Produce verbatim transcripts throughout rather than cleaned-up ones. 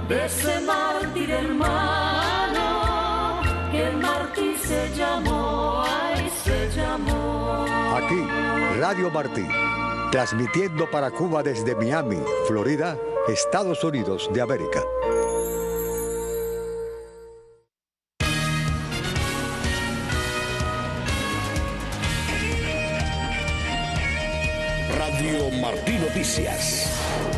de ese mártir hermano, que el mártir se llamó, ay, se llamó. Aquí, Radio Martí, transmitiendo para Cuba desde Miami, Florida, Estados Unidos de América. Radio Martí Noticias.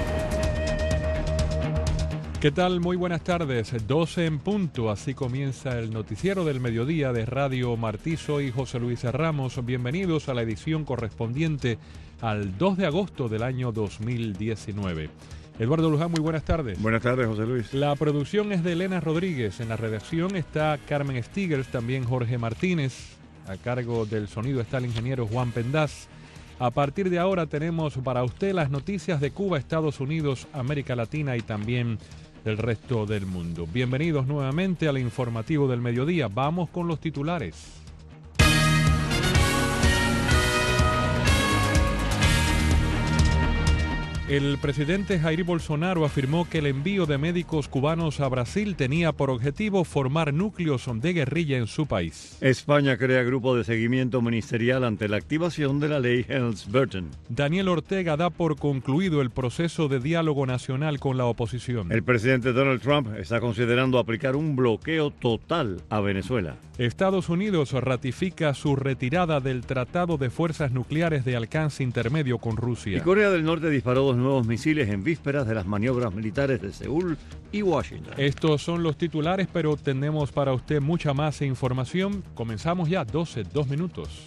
¿Qué tal? Muy buenas tardes. doce en punto, así comienza el noticiero del mediodía de Radio Martí. Soy José Luis Ramos. Bienvenidos a la edición correspondiente al dos de agosto del año dos mil diecinueve. Eduardo Luján, muy buenas tardes. Buenas tardes, José Luis. La producción es de Elena Rodríguez. En la redacción está Carmen Stigers, también Jorge Martínez. A cargo del sonido está el ingeniero Juan Pendaz. A partir de ahora tenemos para usted las noticias de Cuba, Estados Unidos, América Latina y también del resto del mundo. Bienvenidos nuevamente al informativo del mediodía. Vamos con los titulares. El presidente Jair Bolsonaro afirmó que el envío de médicos cubanos a Brasil tenía por objetivo formar núcleos de guerrilla en su país. España crea grupo de seguimiento ministerial ante la activación de la ley Helms-Burton. Daniel Ortega da por concluido el proceso de diálogo nacional con la oposición. El presidente Donald Trump está considerando aplicar un bloqueo total a Venezuela. Estados Unidos ratifica su retirada del Tratado de Fuerzas Nucleares de Alcance Intermedio con Rusia. Y Corea del Norte disparó dos nuevos misiles en vísperas de las maniobras militares de Seúl y Washington. Estos son los titulares, pero tenemos para usted mucha más información. Comenzamos ya, doce, dos minutos.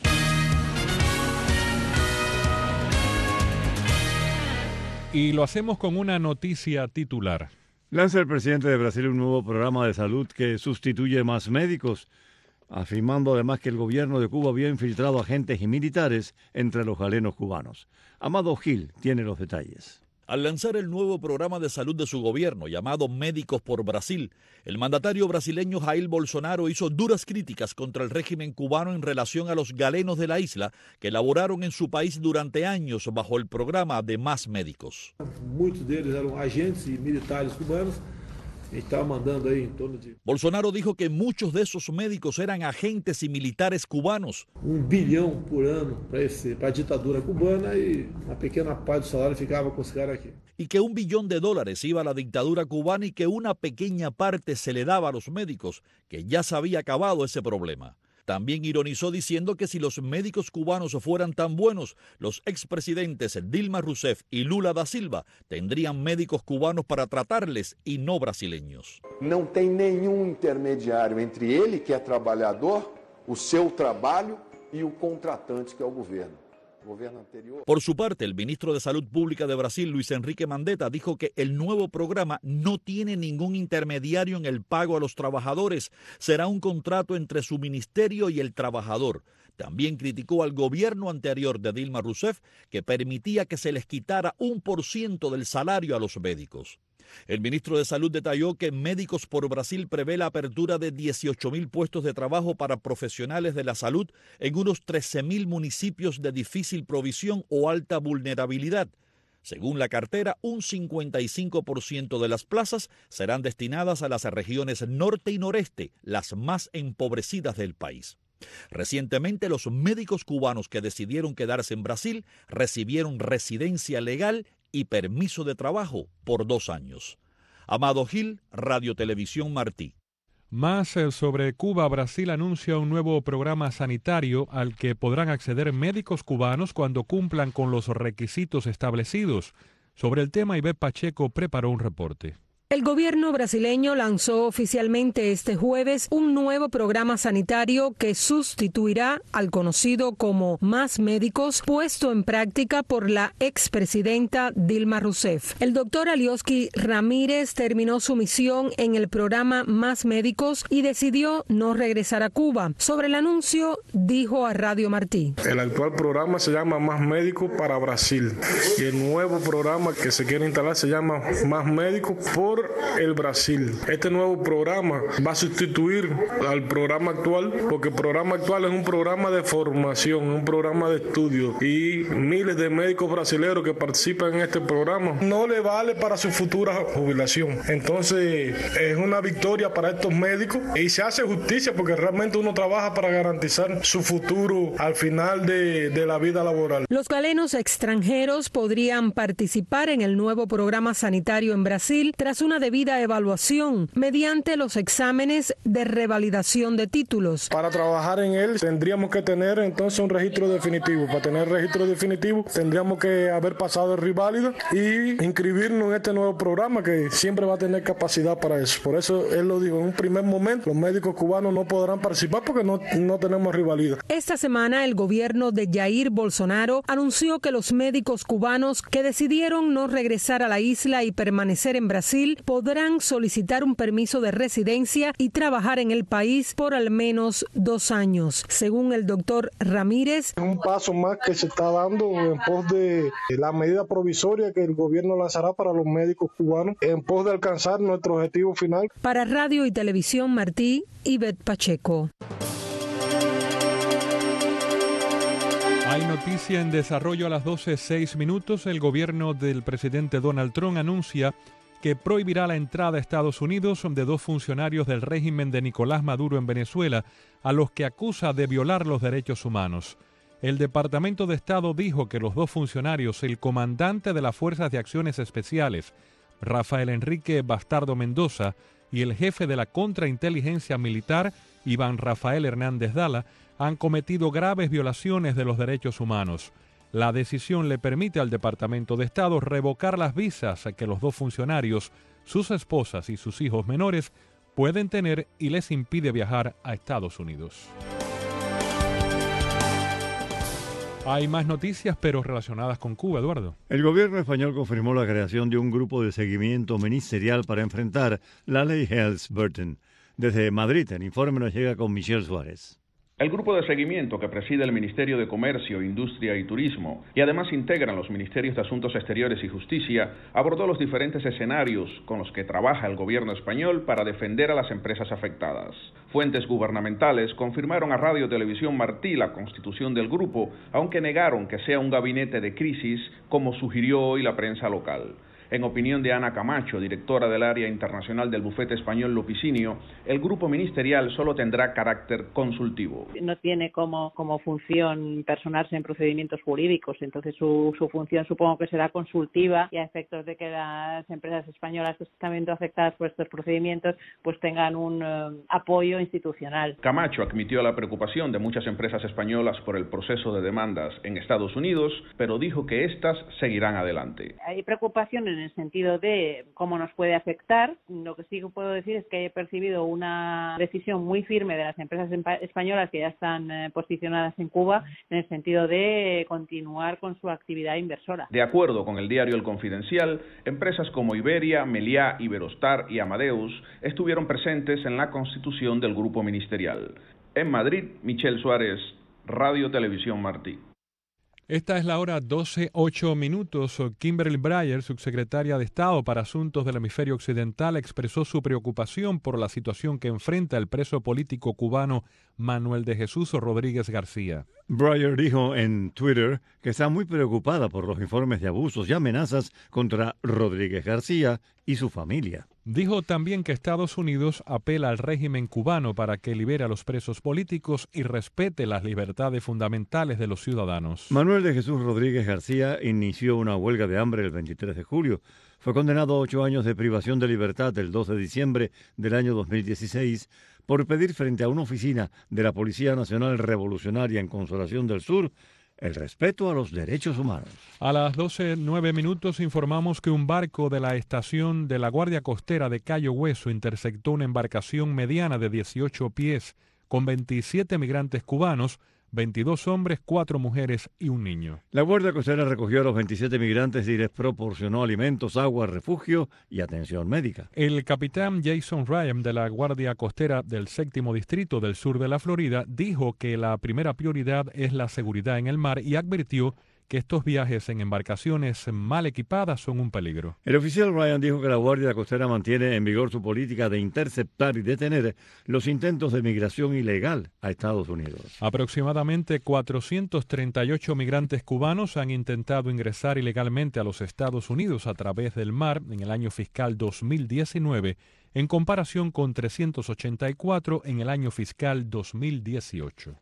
Y lo hacemos con una noticia titular. Lanza el presidente de Brasil un nuevo programa de salud que sustituye más médicos, afirmando además que el gobierno de Cuba había infiltrado agentes y militares entre los galenos cubanos. Amado Gil tiene los detalles. Al lanzar el nuevo programa de salud de su gobierno, llamado Médicos por Brasil, el mandatario brasileño Jair Bolsonaro hizo duras críticas contra el régimen cubano en relación a los galenos de la isla que laboraron en su país durante años bajo el programa de Más Médicos. Muchos de ellos eran agentes y militares cubanos. Mandando ahí en torno de... Bolsonaro dijo que muchos de esos médicos eran agentes y militares cubanos. Un billón por año para la dictadura cubana y una pequeña parte del salario ficaba con los caras aquí. Y que un billón de dólares iba a la dictadura cubana y que una pequeña parte se le daba a los médicos, que ya se había acabado ese problema. También ironizó diciendo que si los médicos cubanos fueran tan buenos, los expresidentes Dilma Rousseff y Lula da Silva tendrían médicos cubanos para tratarles y no brasileños. No tem nenhum intermediário entre ele, que é trabalhador, o seu trabalho e o contratante, que é o governo. Por su parte, el ministro de Salud Pública de Brasil, Luis Enrique Mandetta, dijo que el nuevo programa no tiene ningún intermediario en el pago a los trabajadores. Será un contrato entre su ministerio y el trabajador. También criticó al gobierno anterior de Dilma Rousseff, que permitía que se les quitara un por ciento del salario a los médicos. El ministro de Salud detalló que Médicos por Brasil prevé la apertura de dieciocho mil puestos de trabajo para profesionales de la salud en unos trece mil municipios de difícil provisión o alta vulnerabilidad. Según la cartera, un cincuenta y cinco por ciento de las plazas serán destinadas a las regiones norte y noreste, las más empobrecidas del país. Recientemente, los médicos cubanos que decidieron quedarse en Brasil recibieron residencia legal y permiso de trabajo por dos años. Amado Gil, Radio Televisión Martí. Más sobre Cuba, Brasil anuncia un nuevo programa sanitario al que podrán acceder médicos cubanos cuando cumplan con los requisitos establecidos. Sobre el tema, Ivette Pacheco preparó un reporte. El gobierno brasileño lanzó oficialmente este jueves un nuevo programa sanitario que sustituirá al conocido como Más Médicos, puesto en práctica por la expresidenta Dilma Rousseff. El doctor Alioski Ramírez terminó su misión en el programa Más Médicos y decidió no regresar a Cuba. Sobre el anuncio, dijo a Radio Martí. El actual programa se llama Más Médicos para Brasil y el nuevo programa que se quiere instalar se llama Más Médicos por por el Brasil. Este nuevo programa va a sustituir al programa actual, porque el programa actual es un programa de formación, un programa de estudio, y miles de médicos brasileños que participan en este programa no le vale para su futura jubilación. Entonces es una victoria para estos médicos y se hace justicia, porque realmente uno trabaja para garantizar su futuro al final de, de la vida laboral. Los galenos extranjeros podrían participar en el nuevo programa sanitario en Brasil tras una debida evaluación mediante los exámenes de revalidación de títulos. Para trabajar en él tendríamos que tener entonces un registro definitivo. Para tener registro definitivo tendríamos que haber pasado el reválida y inscribirnos en este nuevo programa, que siempre va a tener capacidad para eso. Por eso él lo dijo, en un primer momento los médicos cubanos no podrán participar porque no, no tenemos rivalidad. Esta semana el gobierno de Jair Bolsonaro anunció que los médicos cubanos que decidieron no regresar a la isla y permanecer en Brasil podrán solicitar un permiso de residencia y trabajar en el país por al menos dos años. Según el doctor Ramírez, un paso más que se está dando en pos de la medida provisoria que el gobierno lanzará para los médicos cubanos en pos de alcanzar nuestro objetivo final. Para Radio y Televisión Martí, Ivette Pacheco. Hay noticia en desarrollo a las doce seis minutos. El gobierno del presidente Donald Trump anuncia que prohibirá la entrada a Estados Unidos de dos funcionarios del régimen de Nicolás Maduro en Venezuela, a los que acusa de violar los derechos humanos. El Departamento de Estado dijo que los dos funcionarios, el comandante de las Fuerzas de Acciones Especiales, Rafael Enrique Bastardo Mendoza, y el jefe de la contrainteligencia militar, Iván Rafael Hernández Dala, han cometido graves violaciones de los derechos humanos. La decisión le permite al Departamento de Estado revocar las visas que los dos funcionarios, sus esposas y sus hijos menores pueden tener y les impide viajar a Estados Unidos. Hay más noticias, pero relacionadas con Cuba, Eduardo. El gobierno español confirmó la creación de un grupo de seguimiento ministerial para enfrentar la ley Helms-Burton. Desde Madrid, el informe nos llega con Michelle Suárez. El grupo de seguimiento que preside el Ministerio de Comercio, Industria y Turismo y además integran los Ministerios de Asuntos Exteriores y Justicia abordó los diferentes escenarios con los que trabaja el gobierno español para defender a las empresas afectadas. Fuentes gubernamentales confirmaron a Radio Televisión Martí la constitución del grupo, aunque negaron que sea un gabinete de crisis como sugirió hoy la prensa local. En opinión de Ana Camacho, directora del área internacional del bufete español Lopicinio, el grupo ministerial solo tendrá carácter consultivo. No tiene como, como función personarse en procedimientos jurídicos, entonces su, su función supongo que será consultiva y a efectos de que las empresas españolas que están viendo afectadas por estos procedimientos pues tengan un uh, apoyo institucional. Camacho admitió la preocupación de muchas empresas españolas por el proceso de demandas en Estados Unidos, pero dijo que éstas seguirán adelante. Hay preocupación en el sentido de cómo nos puede afectar. Lo que sí que puedo decir es que he percibido una decisión muy firme de las empresas españolas que ya están eh, posicionadas en Cuba en el sentido de continuar con su actividad inversora. De acuerdo con el diario El Confidencial, empresas como Iberia, Meliá, Iberostar y Amadeus estuvieron presentes en la constitución del grupo ministerial. En Madrid, Michelle Suárez, Radio Televisión Martí. Esta es la hora doce ocho minutos. Kimberly Breyer, subsecretaria de Estado para Asuntos del Hemisferio Occidental, expresó su preocupación por la situación que enfrenta el preso político cubano Manuel de Jesús Rodríguez García. Breyer dijo en Twitter que está muy preocupada por los informes de abusos y amenazas contra Rodríguez García y su familia. Dijo también que Estados Unidos apela al régimen cubano para que libere a los presos políticos y respete las libertades fundamentales de los ciudadanos. Manuel de Jesús Rodríguez García inició una huelga de hambre el veintitrés de julio. Fue condenado a ocho años de privación de libertad el dos de diciembre del año dos mil dieciséis por pedir frente a una oficina de la Policía Nacional Revolucionaria en Consolación del Sur el respeto a los derechos humanos. A las doce nueve minutos informamos que un barco de la estación de la Guardia Costera de Cayo Hueso interceptó una embarcación mediana de dieciocho pies con veintisiete migrantes cubanos, veintidós hombres, cuatro mujeres y un niño. La Guardia Costera recogió a los veintisiete migrantes y les proporcionó alimentos, agua, refugio y atención médica. El capitán Jason Ryan de la Guardia Costera del séptimo distrito del sur de la Florida dijo que la primera prioridad es la seguridad en el mar y advirtió que estos viajes en embarcaciones mal equipadas son un peligro. El oficial Ryan dijo que la Guardia Costera mantiene en vigor su política de interceptar y detener los intentos de migración ilegal a Estados Unidos. Aproximadamente cuatrocientos treinta y ocho migrantes cubanos han intentado ingresar ilegalmente a los Estados Unidos a través del mar en el año fiscal dos mil diecinueve, en comparación con trescientos ochenta y cuatro en el año fiscal dos mil dieciocho.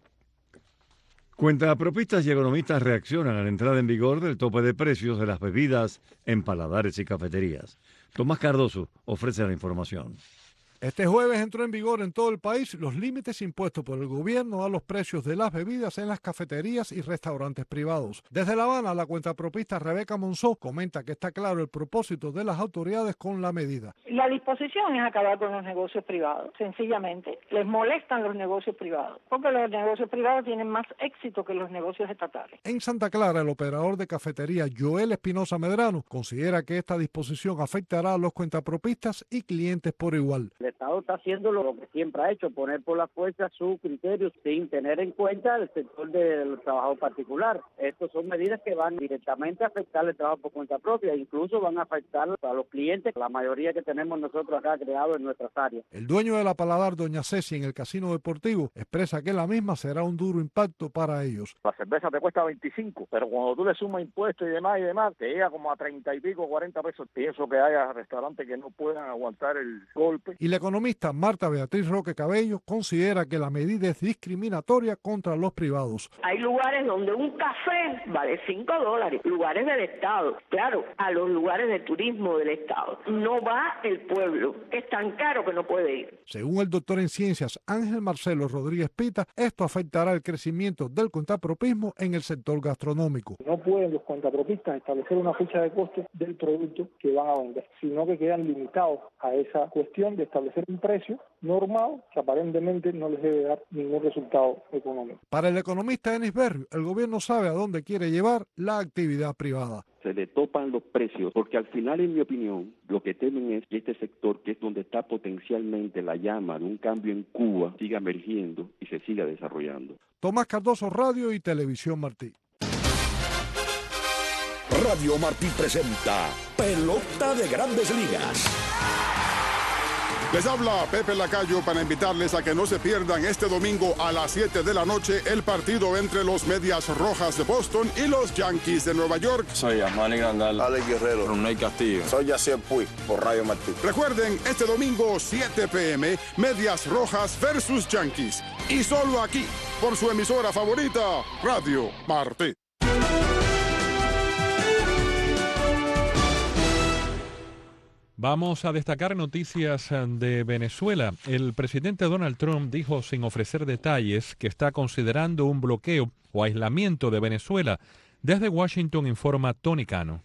Cuentapropistas y economistas reaccionan a la entrada en vigor del tope de precios de las bebidas en paladares y cafeterías. Tomás Cardoso ofrece la información. Este jueves entró en vigor en todo el país los límites impuestos por el gobierno a los precios de las bebidas en las cafeterías y restaurantes privados. Desde La Habana, la cuentapropista Rebeca Monzó comenta que está claro el propósito de las autoridades con la medida. La disposición es acabar con los negocios privados, sencillamente. Les molestan los negocios privados, porque los negocios privados tienen más éxito que los negocios estatales. En Santa Clara, el operador de cafetería Joel Espinosa Medrano considera que esta disposición afectará a los cuentapropistas y clientes por igual. El Estado está haciendo lo que siempre ha hecho, poner por la fuerza sus criterios sin tener en cuenta el sector del trabajo particular. Estas son medidas que van directamente a afectar el trabajo por cuenta propia, incluso van a afectar a los clientes, la mayoría que tenemos nosotros acá creados en nuestras áreas. El dueño de la Paladar, Doña Ceci, en el casino deportivo, expresa que la misma será un duro impacto para ellos. La cerveza te cuesta veinticinco, pero cuando tú le sumas impuestos y demás y demás, te llega como a treinta y pico, cuarenta pesos. Pienso que haya restaurantes que no puedan aguantar el golpe. Y la economista Marta Beatriz Roque Cabello considera que la medida es discriminatoria contra los privados. Hay lugares donde un café vale cinco dólares, lugares del Estado. Claro, a los lugares de turismo del Estado no va el pueblo, que es tan caro que no puede ir. Según el doctor en ciencias Ángel Marcelo Rodríguez Pita, esto afectará el crecimiento del cuentapropismo en el sector gastronómico. No pueden los cuentapropistas establecer una fecha de costo del producto que van a vender, sino que quedan limitados a esa cuestión de establecer un precio normal que aparentemente no les debe dar ningún resultado económico. Para el economista Enis Berrio, el gobierno sabe a dónde quiere llevar la actividad privada. Se le topan los precios, porque al final, en mi opinión, lo que temen es que este sector, que es donde está potencialmente la llama de un cambio en Cuba, siga emergiendo y se siga desarrollando. Tomás Cardoso, Radio y Televisión Martí. Radio Martí presenta Pelota de Grandes Ligas. Les habla Pepe Lacayo para invitarles a que no se pierdan este domingo a las siete de la noche el partido entre los Medias Rojas de Boston y los Yankees de Nueva York. Soy Amani Grandal, Alex Guerrero, Brunei Castillo. Soy Yacier Puig por Radio Martí. Recuerden, este domingo siete p m Medias Rojas versus Yankees. Y solo aquí, por su emisora favorita, Radio Martí. Vamos a destacar noticias de Venezuela. El presidente Donald Trump dijo, sin ofrecer detalles, que está considerando un bloqueo o aislamiento de Venezuela. Desde Washington informa Tony Cano.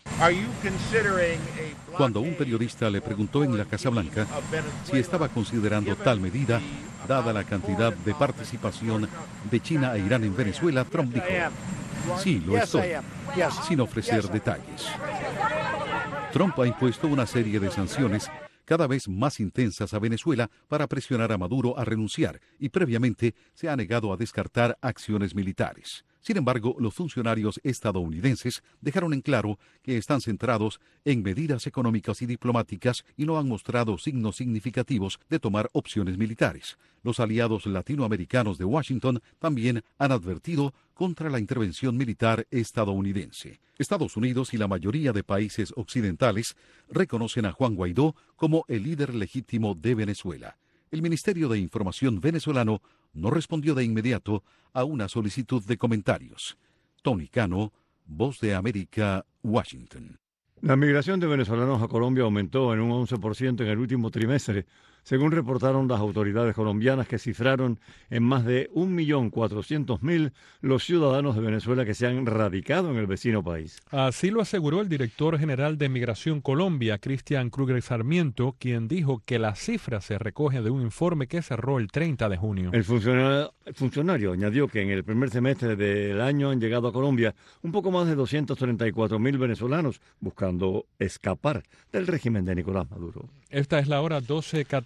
Cuando un periodista le preguntó en la Casa Blanca si estaba considerando tal medida, dada la cantidad de participación de China e Irán en Venezuela, Trump dijo, sí, lo estoy, sin ofrecer detalles. Trump ha impuesto una serie de sanciones cada vez más intensas a Venezuela para presionar a Maduro a renunciar y previamente se ha negado a descartar acciones militares. Sin embargo, los funcionarios estadounidenses dejaron en claro que están centrados en medidas económicas y diplomáticas y no han mostrado signos significativos de tomar opciones militares. Los aliados latinoamericanos de Washington también han advertido contra la intervención militar estadounidense. Estados Unidos y la mayoría de países occidentales reconocen a Juan Guaidó como el líder legítimo de Venezuela. El Ministerio de Información venezolano no respondió de inmediato a una solicitud de comentarios. Tony Cano, Voz de América, Washington. La migración de venezolanos a Colombia aumentó en un once por ciento en el último trimestre, según reportaron las autoridades colombianas, que cifraron en más de un millón cuatrocientos mil los ciudadanos de Venezuela que se han radicado en el vecino país. Así lo aseguró el director general de Migración Colombia, Cristian Kruger Sarmiento, quien dijo que la cifra se recoge de un informe que cerró el treinta de junio. El funcionario, el funcionario añadió que en el primer semestre del año han llegado a Colombia un poco más de doscientos treinta y cuatro mil venezolanos buscando escapar del régimen de Nicolás Maduro. Esta es la hora doce catorce.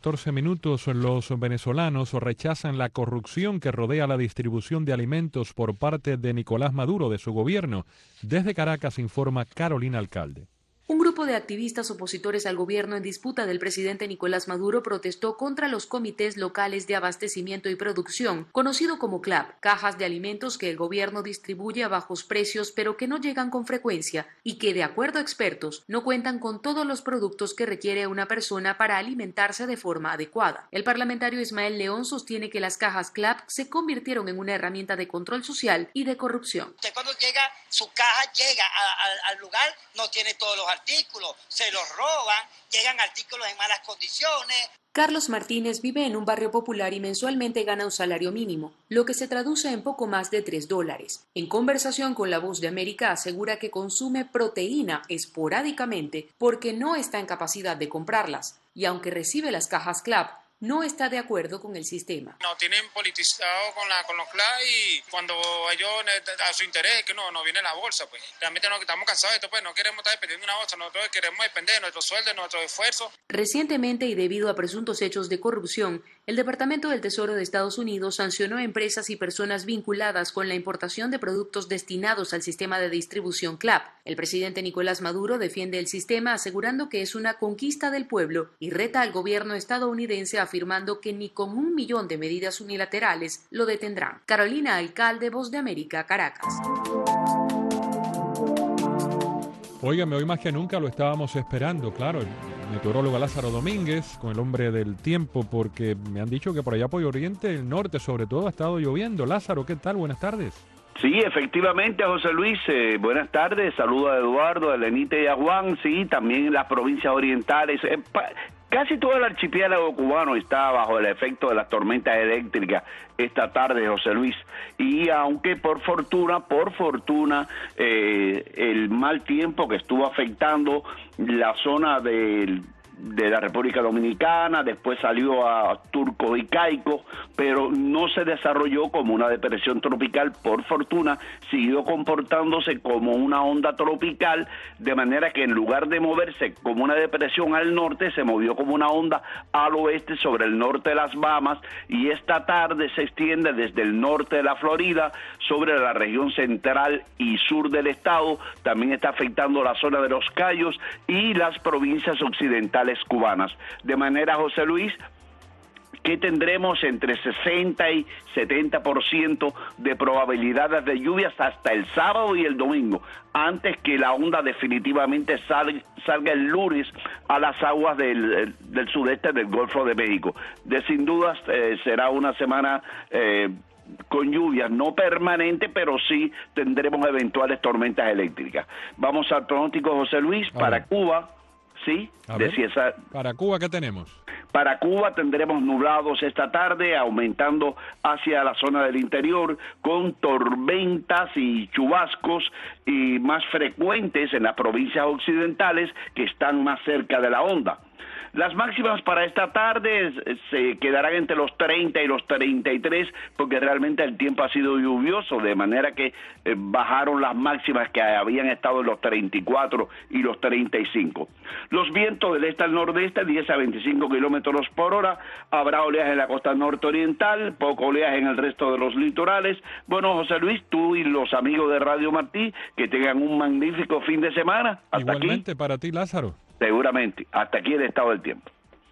catorce minutos. Los venezolanos rechazan la corrupción que rodea la distribución de alimentos por parte de Nicolás Maduro, de su gobierno. Desde Caracas informa Carolina Alcalde. Un grupo de activistas opositores al gobierno en disputa del presidente Nicolás Maduro protestó contra los comités locales de abastecimiento y producción, conocido como C L A P, cajas de alimentos que el gobierno distribuye a bajos precios pero que no llegan con frecuencia y que, de acuerdo a expertos, no cuentan con todos los productos que requiere una persona para alimentarse de forma adecuada. El parlamentario Ismael León sostiene que las cajas C L A P se convirtieron en una herramienta de control social y de corrupción. Usted cuando llega, su caja llega a, a, al lugar, no tiene todos los artículos, se los roban, llegan artículos en malas condiciones. Carlos Martínez vive en un barrio popular y mensualmente gana un salario mínimo, lo que se traduce en poco más de tres dólares. En conversación con La Voz de América asegura que consume proteína esporádicamente porque no está en capacidad de comprarlas, y aunque recibe las cajas C L A P, no está de acuerdo con el sistema. No, tienen politizado con, la, con los C L A P y cuando ellos a su interés que no, no viene la bolsa, pues realmente no, estamos cansados de esto, pues no queremos estar dependiendo de una bolsa, nosotros queremos depender de nuestro sueldo, de nuestro esfuerzo. Recientemente y debido a presuntos hechos de corrupción, el Departamento del Tesoro de Estados Unidos sancionó a empresas y personas vinculadas con la importación de productos destinados al sistema de distribución C L A P. El presidente Nicolás Maduro defiende el sistema asegurando que es una conquista del pueblo y reta al gobierno estadounidense a afirmando que ni con un millón de medidas unilaterales lo detendrán. Carolina Alcalde, Voz de América, Caracas. Óigame, hoy más que nunca lo estábamos esperando, claro, el meteorólogo Lázaro Domínguez, con el hombre del tiempo, porque me han dicho que por allá por Oriente, el norte sobre todo, ha estado lloviendo. Lázaro, ¿qué tal? Buenas tardes. Sí, efectivamente, José Luis, eh, buenas tardes, saludo a Eduardo, a Lenita y a Juan, sí, también en las provincias orientales, eh, pa- casi todo el archipiélago cubano está bajo el efecto de las tormentas eléctricas esta tarde, José Luis, y aunque por fortuna, por fortuna, eh, el mal tiempo que estuvo afectando la zona del de la República Dominicana, después salió a Turcos y Caicos, pero no se desarrolló como una depresión tropical, por fortuna, siguió comportándose como una onda tropical, de manera que en lugar de moverse como una depresión al norte, se movió como una onda al oeste sobre el norte de las Bahamas, y esta tarde se extiende desde el norte de la Florida sobre la región central y sur del estado, también está afectando la zona de los Cayos y las provincias occidentales cubanas, de manera, José Luis, que tendremos entre sesenta y setenta por ciento de probabilidades de lluvias hasta el sábado y el domingo, antes que la onda definitivamente salga, salga el lunes a las aguas del, del sudeste del Golfo de México. De sin dudas eh, será una semana eh, con lluvias, no permanente, pero sí tendremos eventuales tormentas eléctricas. Vamos al pronóstico, José Luis, a para ver. Cuba. Sí, A de ver, si esa, para Cuba, ¿qué tenemos? para Cuba tendremos nublados esta tarde, aumentando hacia la zona del interior, con tormentas y chubascos y más frecuentes en las provincias occidentales que están más cerca de la onda. Las máximas para esta tarde se quedarán entre los treinta y los treinta y tres, porque realmente el tiempo ha sido lluvioso, de manera que eh, bajaron las máximas que habían estado en los treinta y cuatro y los treinta y cinco. Los vientos del este al nordeste, diez a veinticinco kilómetros por hora, habrá oleaje en la costa norte-oriental, poco oleaje en el resto de los litorales. Bueno, José Luis, tú y los amigos de Radio Martí, que tengan un magnífico fin de semana. Hasta Igualmente aquí. para ti, Lázaro. Seguramente. Hasta aquí el estado del tiempo.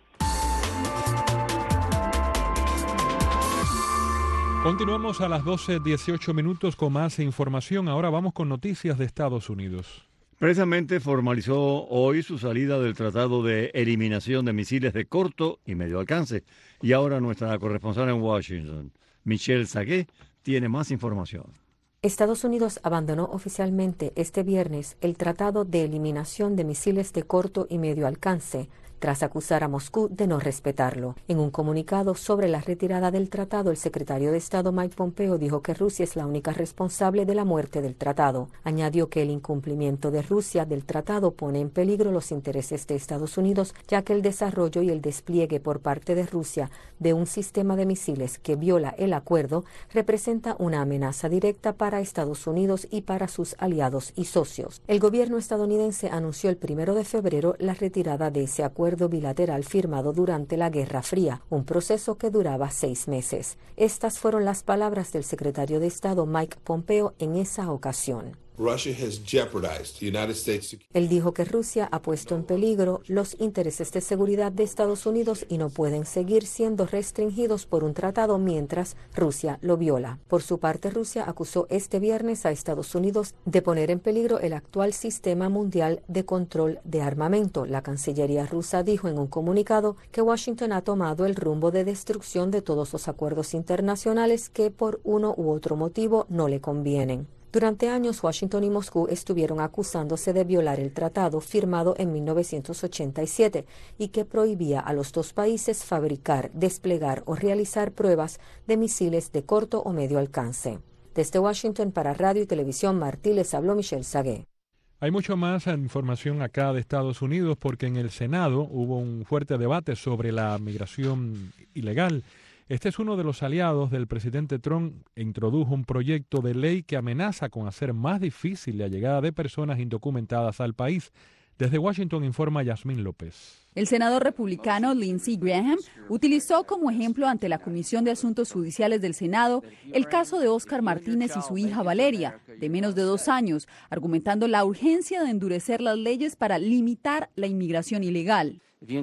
Continuamos a las doce dieciocho minutos con más información. Ahora vamos con noticias de Estados Unidos. Precisamente formalizó hoy su salida del Tratado de Eliminación de Misiles de Corto y Medio Alcance. Y ahora nuestra corresponsal en Washington, Michelle Sagué, tiene más información. Estados Unidos abandonó oficialmente este viernes el Tratado de Eliminación de Misiles de Corto y Medio Alcance, tras acusar a Moscú de no respetarlo. En un comunicado sobre la retirada del tratado, el secretario de Estado Mike Pompeo dijo que Rusia es la única responsable de la muerte del tratado. Añadió que el incumplimiento de Rusia del tratado pone en peligro los intereses de Estados Unidos, ya que el desarrollo y el despliegue por parte de Rusia de un sistema de misiles que viola el acuerdo representa una amenaza directa para para Estados Unidos y para sus aliados y socios. El gobierno estadounidense anunció el primero de febrero la retirada de ese acuerdo bilateral firmado durante la Guerra Fría, un proceso que duraba seis meses. Estas fueron las palabras del secretario de Estado Mike Pompeo en esa ocasión. Él dijo que Rusia ha puesto en peligro los intereses de seguridad de Estados Unidos y no pueden seguir siendo restringidos por un tratado mientras Rusia lo viola. Por su parte, Rusia acusó este viernes a Estados Unidos de poner en peligro el actual sistema mundial de control de armamento. La Cancillería rusa dijo en un comunicado que Washington ha tomado el rumbo de destrucción de todos los acuerdos internacionales que por uno u otro motivo no le convienen. Durante años, Washington y Moscú estuvieron acusándose de violar el tratado firmado en mil novecientos ochenta y siete y que prohibía a los dos países fabricar, desplegar o realizar pruebas de misiles de corto o medio alcance. Desde Washington para Radio y Televisión Martí les habló Michelle Sagué. Hay mucho más información acá de Estados Unidos porque en el Senado hubo un fuerte debate sobre la migración ilegal. Este es uno de los aliados del presidente Trump e introdujo un proyecto de ley que amenaza con hacer más difícil la llegada de personas indocumentadas al país. Desde Washington informa Yasmín López. El senador republicano Lindsey Graham utilizó como ejemplo ante la Comisión de Asuntos Judiciales del Senado el caso de Oscar Martínez y su hija Valeria, de menos de dos años, argumentando la urgencia de endurecer las leyes para limitar la inmigración ilegal.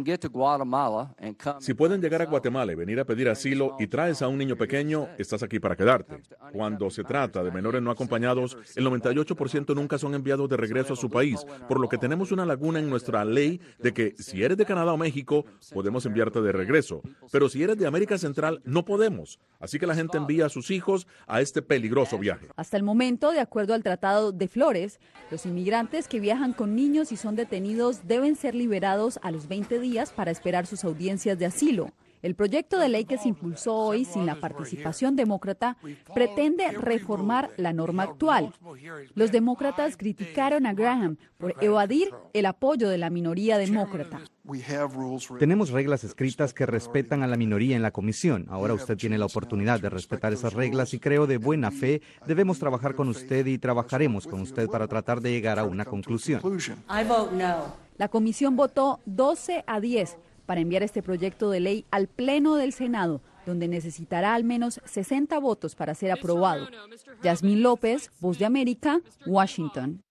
Si pueden llegar a Guatemala y venir a pedir asilo y traes a un niño pequeño, estás aquí para quedarte. Cuando se trata de menores no acompañados, el noventa y ocho por ciento nunca son enviados de regreso a su país, por lo que tenemos una laguna en nuestra ley de que si eres de Canadá o México, podemos enviarte de regreso. Pero si eres de América Central, no podemos. Así que la gente envía a sus hijos a este peligroso viaje. Hasta el momento, de acuerdo al Tratado de Flores, los inmigrantes que viajan con niños y son detenidos deben ser liberados a los veinte días para esperar sus audiencias de asilo. El proyecto de ley que se impulsó hoy sin la participación demócrata pretende reformar la norma actual. Los demócratas criticaron a Graham por evadir el apoyo de la minoría demócrata. Tenemos reglas escritas que respetan a la minoría en la comisión. Ahora usted tiene la oportunidad de respetar esas reglas y creo de buena fe debemos trabajar con usted y trabajaremos con usted para tratar de llegar a una conclusión. La comisión votó doce a diez para enviar este proyecto de ley al Pleno del Senado, donde necesitará al menos sesenta votos para ser aprobado. Yasmín López, Voz de América, Washington.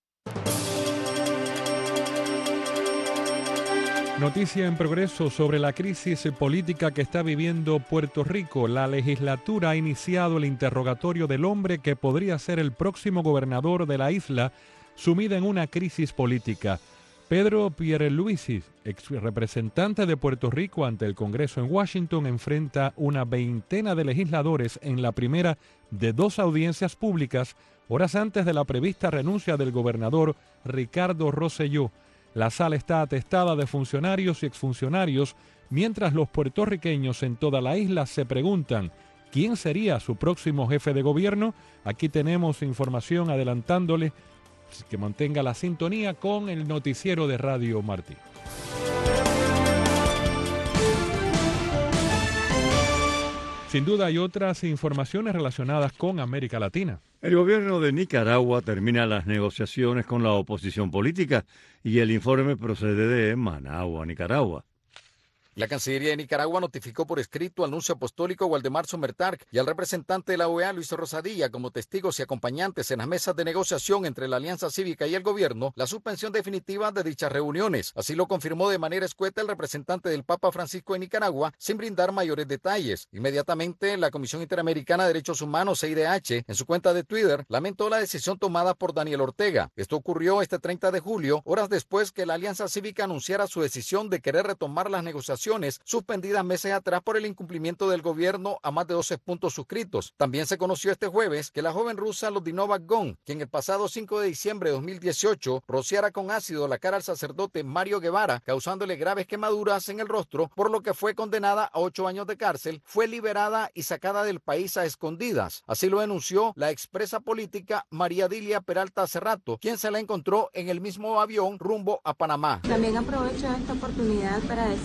Noticia en progreso sobre la crisis política que está viviendo Puerto Rico. La legislatura ha iniciado el interrogatorio del hombre que podría ser el próximo gobernador de la isla, sumida en una crisis política. Pedro Pierluisi, ex representante de Puerto Rico ante el Congreso en Washington, enfrenta una veintena de legisladores en la primera de dos audiencias públicas, horas antes de la prevista renuncia del gobernador Ricardo Rosselló. La sala está atestada de funcionarios y exfuncionarios, mientras los puertorriqueños en toda la isla se preguntan ¿quién sería su próximo jefe de gobierno? Aquí tenemos información adelantándole que mantenga la sintonía con el noticiero de Radio Martí. Sin duda hay otras informaciones relacionadas con América Latina. El gobierno de Nicaragua termina las negociaciones con la oposición política y el informe procede de Managua, Nicaragua. La Cancillería de Nicaragua notificó por escrito al nuncio apostólico Waldemar Sommertag y al representante de la O E A, Luis Rosadilla, como testigos y acompañantes en las mesas de negociación entre la Alianza Cívica y el gobierno, la suspensión definitiva de dichas reuniones. Así lo confirmó de manera escueta el representante del Papa Francisco de Nicaragua, sin brindar mayores detalles. Inmediatamente, la Comisión Interamericana de Derechos Humanos, C I D H, en su cuenta de Twitter, lamentó la decisión tomada por Daniel Ortega. Esto ocurrió este treinta de julio, horas después que la Alianza Cívica anunciara su decisión de querer retomar las negociaciones suspendidas meses atrás por el incumplimiento del gobierno a más de doce puntos suscritos. También se conoció este jueves que la joven rusa Lodinova Gon, quien el pasado cinco de diciembre de dos mil dieciocho rociara con ácido la cara al sacerdote Mario Guevara, causándole graves quemaduras en el rostro, por lo que fue condenada a ocho años de cárcel, fue liberada y sacada del país a escondidas. Así lo denunció la expresa política María Dilia Peralta Cerrato, quien se la encontró en el mismo avión rumbo a Panamá. También aprovecho esta oportunidad para decirles que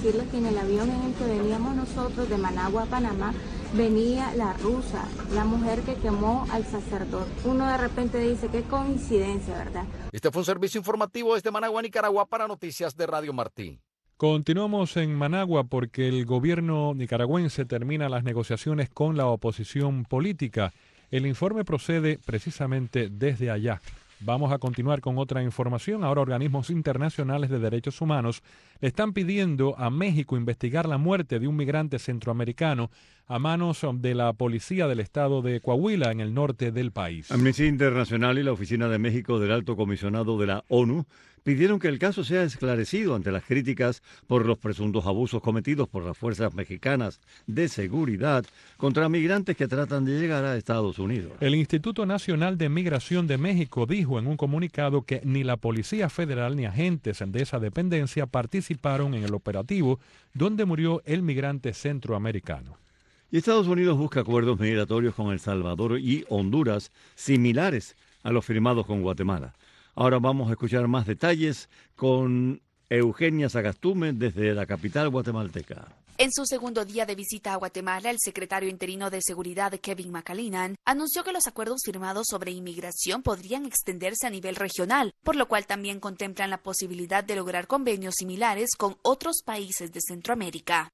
en el avión en el que veníamos nosotros de Managua a Panamá, venía la rusa, la mujer que quemó al sacerdote. Uno de repente dice, qué coincidencia, ¿verdad? Este fue un servicio informativo desde Managua, Nicaragua, para Noticias de Radio Martí. Continuamos en Managua porque el gobierno nicaragüense termina las negociaciones con la oposición política. El informe procede precisamente desde allá. Vamos a continuar con otra información. Ahora organismos internacionales de derechos humanos le están pidiendo a México investigar la muerte de un migrante centroamericano a manos de la policía del estado de Coahuila, en el norte del país. Amnistía Internacional y la Oficina de México del Alto Comisionado de la ONU pidieron que el caso sea esclarecido ante las críticas por los presuntos abusos cometidos por las fuerzas mexicanas de seguridad contra migrantes que tratan de llegar a Estados Unidos. El Instituto Nacional de Migración de México dijo en un comunicado que ni la Policía Federal ni agentes de esa dependencia participaron en el operativo donde murió el migrante centroamericano. Y Estados Unidos busca acuerdos migratorios con El Salvador y Honduras similares a los firmados con Guatemala. Ahora vamos a escuchar más detalles con Eugenia Sagastume desde la capital guatemalteca. En su segundo día de visita a Guatemala, el secretario interino de Seguridad, Kevin McAleenan, anunció que los acuerdos firmados sobre inmigración podrían extenderse a nivel regional, por lo cual también contemplan la posibilidad de lograr convenios similares con otros países de Centroamérica.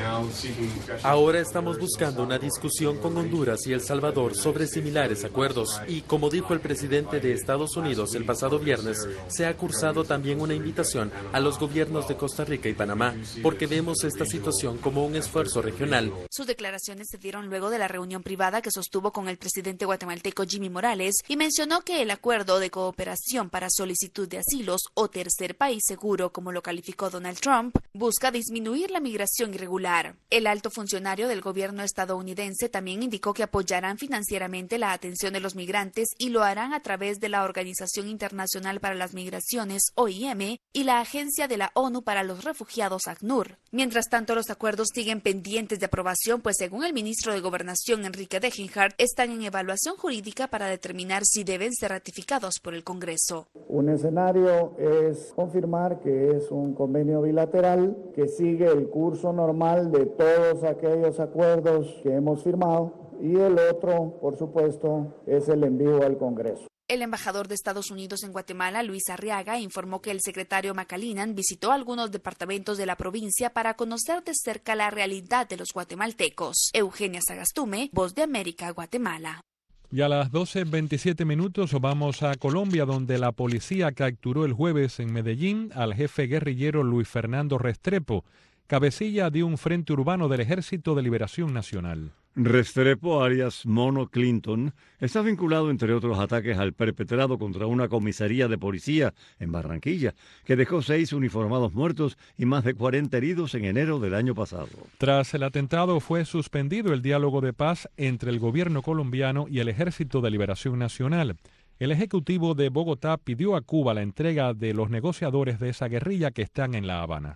Ahora estamos buscando una discusión con Honduras y El Salvador sobre similares acuerdos. Y como dijo el presidente de Estados Unidos el pasado viernes, se ha cursado también una invitación a los gobiernos de Costa Rica y Panamá, porque vemos esta situación como un esfuerzo regional. Sus declaraciones se dieron luego de la reunión privada que sostuvo con el presidente guatemalteco Jimmy Morales y mencionó que el acuerdo de cooperación para solicitud de asilos o tercer país seguro, como lo calificó Donald Trump, busca disminuir la migración irregular. El alto funcionario del gobierno estadounidense también indicó que apoyarán financieramente la atención de los migrantes y lo harán a través de la Organización Internacional para las Migraciones, O I M, y la Agencia de la ONU para los Refugiados, ACNUR. Mientras tanto, los acuerdos siguen pendientes de aprobación, pues según el ministro de Gobernación, Enrique Degenhardt, están en evaluación jurídica para determinar si deben ser ratificados por el Congreso. Un escenario es confirmar que es un convenio bilateral que sigue el curso normal de todos aquellos acuerdos que hemos firmado, y el otro, por supuesto, es el envío al Congreso. El embajador de Estados Unidos en Guatemala, Luis Arriaga, informó que el secretario McAleenan visitó algunos departamentos de la provincia para conocer de cerca la realidad de los guatemaltecos. Eugenia Sagastume, Voz de América, Guatemala. Y a las doce veintisiete minutos vamos a Colombia, donde la policía capturó el jueves en Medellín al jefe guerrillero Luis Fernando Restrepo, cabecilla de un frente urbano del Ejército de Liberación Nacional. Restrepo, alias Mono Clinton, está vinculado, entre otros ataques, al perpetrado contra una comisaría de policía en Barranquilla, que dejó seis uniformados muertos y más de cuarenta heridos en enero del año pasado. Tras el atentado fue suspendido el diálogo de paz entre el gobierno colombiano y el Ejército de Liberación Nacional. El Ejecutivo de Bogotá pidió a Cuba la entrega de los negociadores de esa guerrilla que están en La Habana.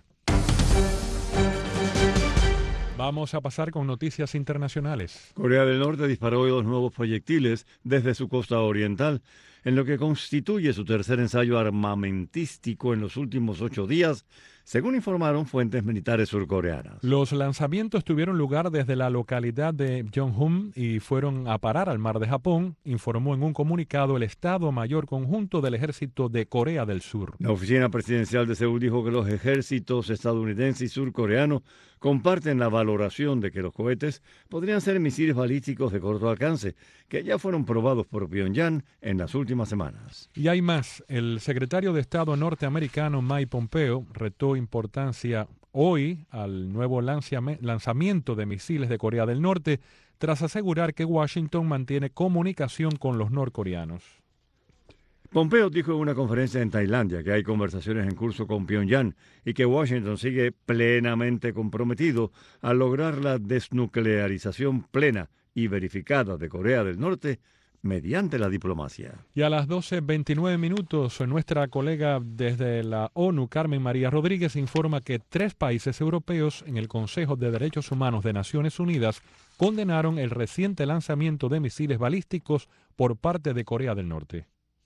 Vamos a pasar con noticias internacionales. Corea del Norte disparó hoy dos nuevos proyectiles desde su costa oriental, en lo que constituye su tercer ensayo armamentístico en los últimos ocho días, según informaron fuentes militares surcoreanas. Los lanzamientos tuvieron lugar desde la localidad de Yonghum y fueron a parar al mar de Japón, informó en un comunicado el Estado Mayor Conjunto del Ejército de Corea del Sur. La oficina presidencial de Seúl dijo que los ejércitos estadounidense y surcoreano comparten la valoración de que los cohetes podrían ser misiles balísticos de corto alcance, que ya fueron probados por Pyongyang en las últimas semanas. Y hay más. El secretario de Estado norteamericano Mike Pompeo retó importancia hoy al nuevo lanzamiento de misiles de Corea del Norte, tras asegurar que Washington mantiene comunicación con los norcoreanos. Pompeo dijo en una conferencia en Tailandia que hay conversaciones en curso con Pyongyang y que Washington sigue plenamente comprometido a lograr la desnuclearización plena y verificada de Corea del Norte mediante la diplomacia. Y a las doce veintinueve minutos, nuestra colega desde la ONU, Carmen María Rodríguez, informa que tres países europeos en el Consejo de Derechos Humanos de Naciones Unidas condenaron el reciente lanzamiento de misiles balísticos por parte de Corea del Norte.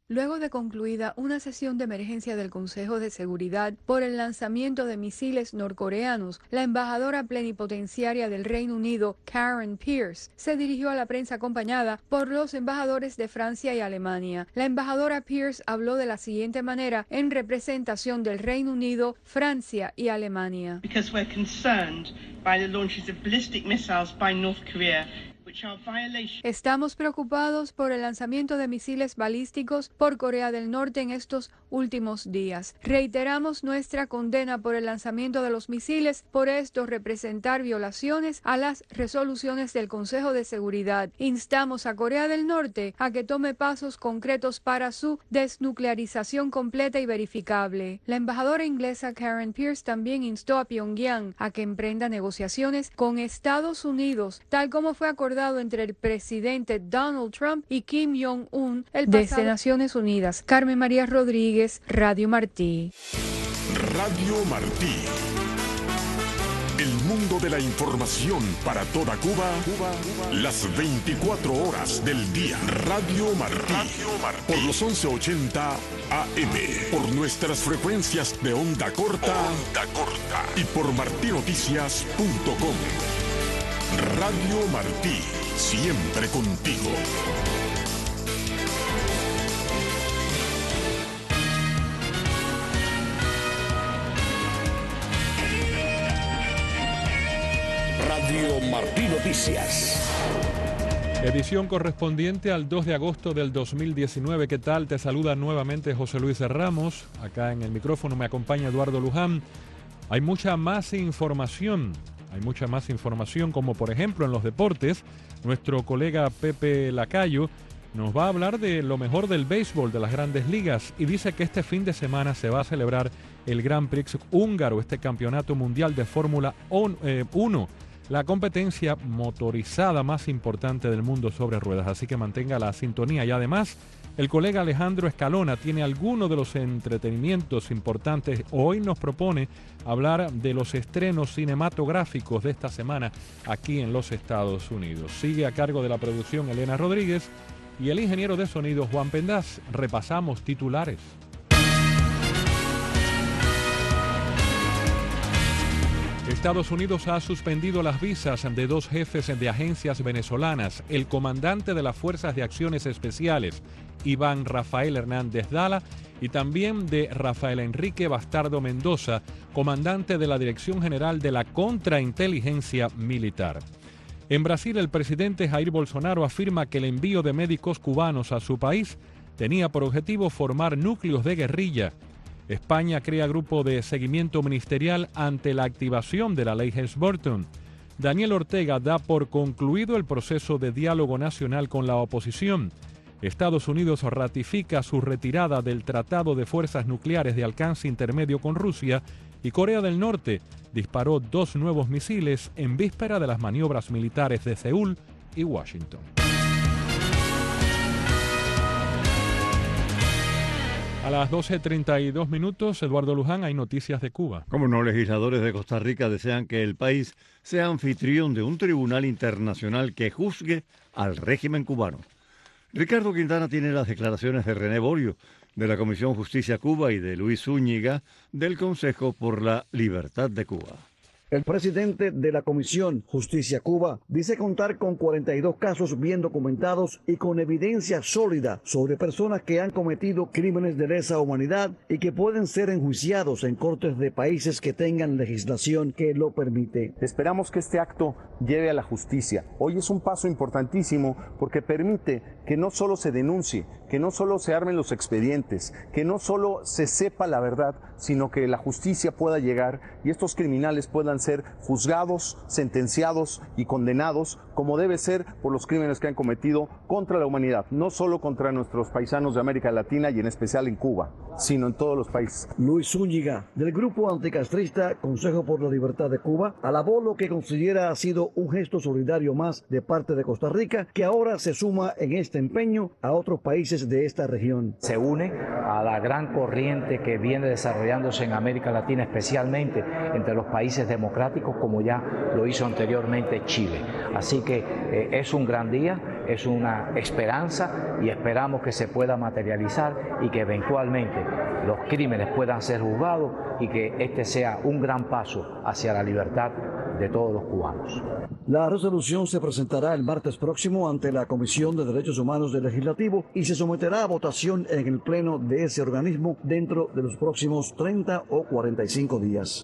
luego de concluida una sesión de emergencia del Consejo de Seguridad por el lanzamiento de misiles norcoreanos, la embajadora plenipotenciaria del Reino Unido, Karen Pierce, se dirigió a la prensa acompañada por los embajadores de Francia y Alemania. La embajadora Pierce habló de la siguiente manera en representación del Reino Unido, Francia y Alemania. Because we're concerned by the launches of ballistic missiles by North Korea. Estamos preocupados por el lanzamiento de misiles balísticos por Corea del Norte en estos últimos días. Reiteramos nuestra condena por el lanzamiento de los misiles, por esto representar violaciones a las resoluciones del Consejo de Seguridad. Instamos a Corea del Norte a que tome pasos concretos para su desnuclearización completa y verificable. La embajadora inglesa Karen Pierce también instó a Pyongyang a que emprenda negociaciones con Estados Unidos, tal como fue acordado entre el presidente Donald Trump y Kim Jong-un el pasado... Desde Naciones Unidas, Carmen María Rodríguez, Radio Martí. Radio Martí. El mundo de la información para toda Cuba, Cuba, Cuba. Las veinticuatro horas del día. Radio Martí. Radio Martí. Por los once ochenta A M. Por nuestras frecuencias de onda corta. Onda corta. Y por martinoticias punto com. Radio Martí, siempre contigo. Radio Martí Noticias. Edición correspondiente al dos de agosto del dos mil diecinueve. ¿Qué tal? Te saluda nuevamente José Luis Ramos. Acá en el micrófono me acompaña Eduardo Luján. Hay mucha más información. Hay mucha más información, como por ejemplo en los deportes. Nuestro colega Pepe Lacayo nos va a hablar de lo mejor del béisbol de las grandes ligas y dice que este fin de semana se va a celebrar el Grand Prix húngaro, este campeonato mundial de Fórmula uno, la competencia motorizada más importante del mundo sobre ruedas. Así que mantenga la sintonía. Y además, el colega Alejandro Escalona tiene algunos de los entretenimientos importantes. Hoy nos propone hablar de los estrenos cinematográficos de esta semana aquí en los Estados Unidos. Sigue a cargo de la producción Elena Rodríguez y el ingeniero de sonido Juan Pendaz. Repasamos titulares. Estados Unidos ha suspendido las visas de dos jefes de agencias venezolanas, el comandante de las Fuerzas de Acciones Especiales, Iván Rafael Hernández Dala, y también de Rafael Enrique Bastardo Mendoza, comandante de la Dirección General de la Contrainteligencia Militar. En Brasil, el presidente Jair Bolsonaro afirma que el envío de médicos cubanos a su país tenía por objetivo formar núcleos de guerrilla. España crea grupo de seguimiento ministerial ante la activación de la ley Helms-Burton. Daniel Ortega da por concluido el proceso de diálogo nacional con la oposición. Estados Unidos ratifica su retirada del Tratado de Fuerzas Nucleares de Alcance Intermedio con Rusia y Corea del Norte disparó dos nuevos misiles en víspera de las maniobras militares de Seúl y Washington. A las doce treinta y dos minutos, Eduardo Luján, hay noticias de Cuba. Como no, legisladores de Costa Rica desean que el país sea anfitrión de un tribunal internacional que juzgue al régimen cubano. Ricardo Quintana tiene las declaraciones de René Borio, de la Comisión Justicia Cuba, y de Luis Zúñiga, del Consejo por la Libertad de Cuba. El presidente de la Comisión Justicia Cuba dice contar con cuarenta y dos casos bien documentados y con evidencia sólida sobre personas que han cometido crímenes de lesa humanidad y que pueden ser enjuiciados en cortes de países que tengan legislación que lo permite. Esperamos que este acto lleve a la justicia. Hoy es un paso importantísimo porque permite que no solo se denuncie, que no solo se armen los expedientes, que no solo se sepa la verdad, sino que la justicia pueda llegar y estos criminales puedan ser juzgados, sentenciados y condenados como debe ser por los crímenes que han cometido contra la humanidad, no solo contra nuestros paisanos de América Latina y en especial en Cuba, sino en todos los países. Luis Zúñiga, del grupo anticastrista Consejo por la Libertad de Cuba, alabó lo que considera ha sido un gesto solidario más de parte de Costa Rica, que ahora se suma en este empeño a otros países de esta región. Se une a la gran corriente que viene desarrollándose en América Latina, especialmente entre los países democráticos, como ya lo hizo anteriormente Chile. Así que eh, es un gran día, es una esperanza y esperamos que se pueda materializar y que eventualmente los crímenes puedan ser juzgados y que este sea un gran paso hacia la libertad de todos los cubanos. La resolución se presentará el martes próximo ante la Comisión de Derechos Humanos del Legislativo y se someterá a votación en el pleno de ese organismo dentro de los próximos treinta o cuarenta y cinco días.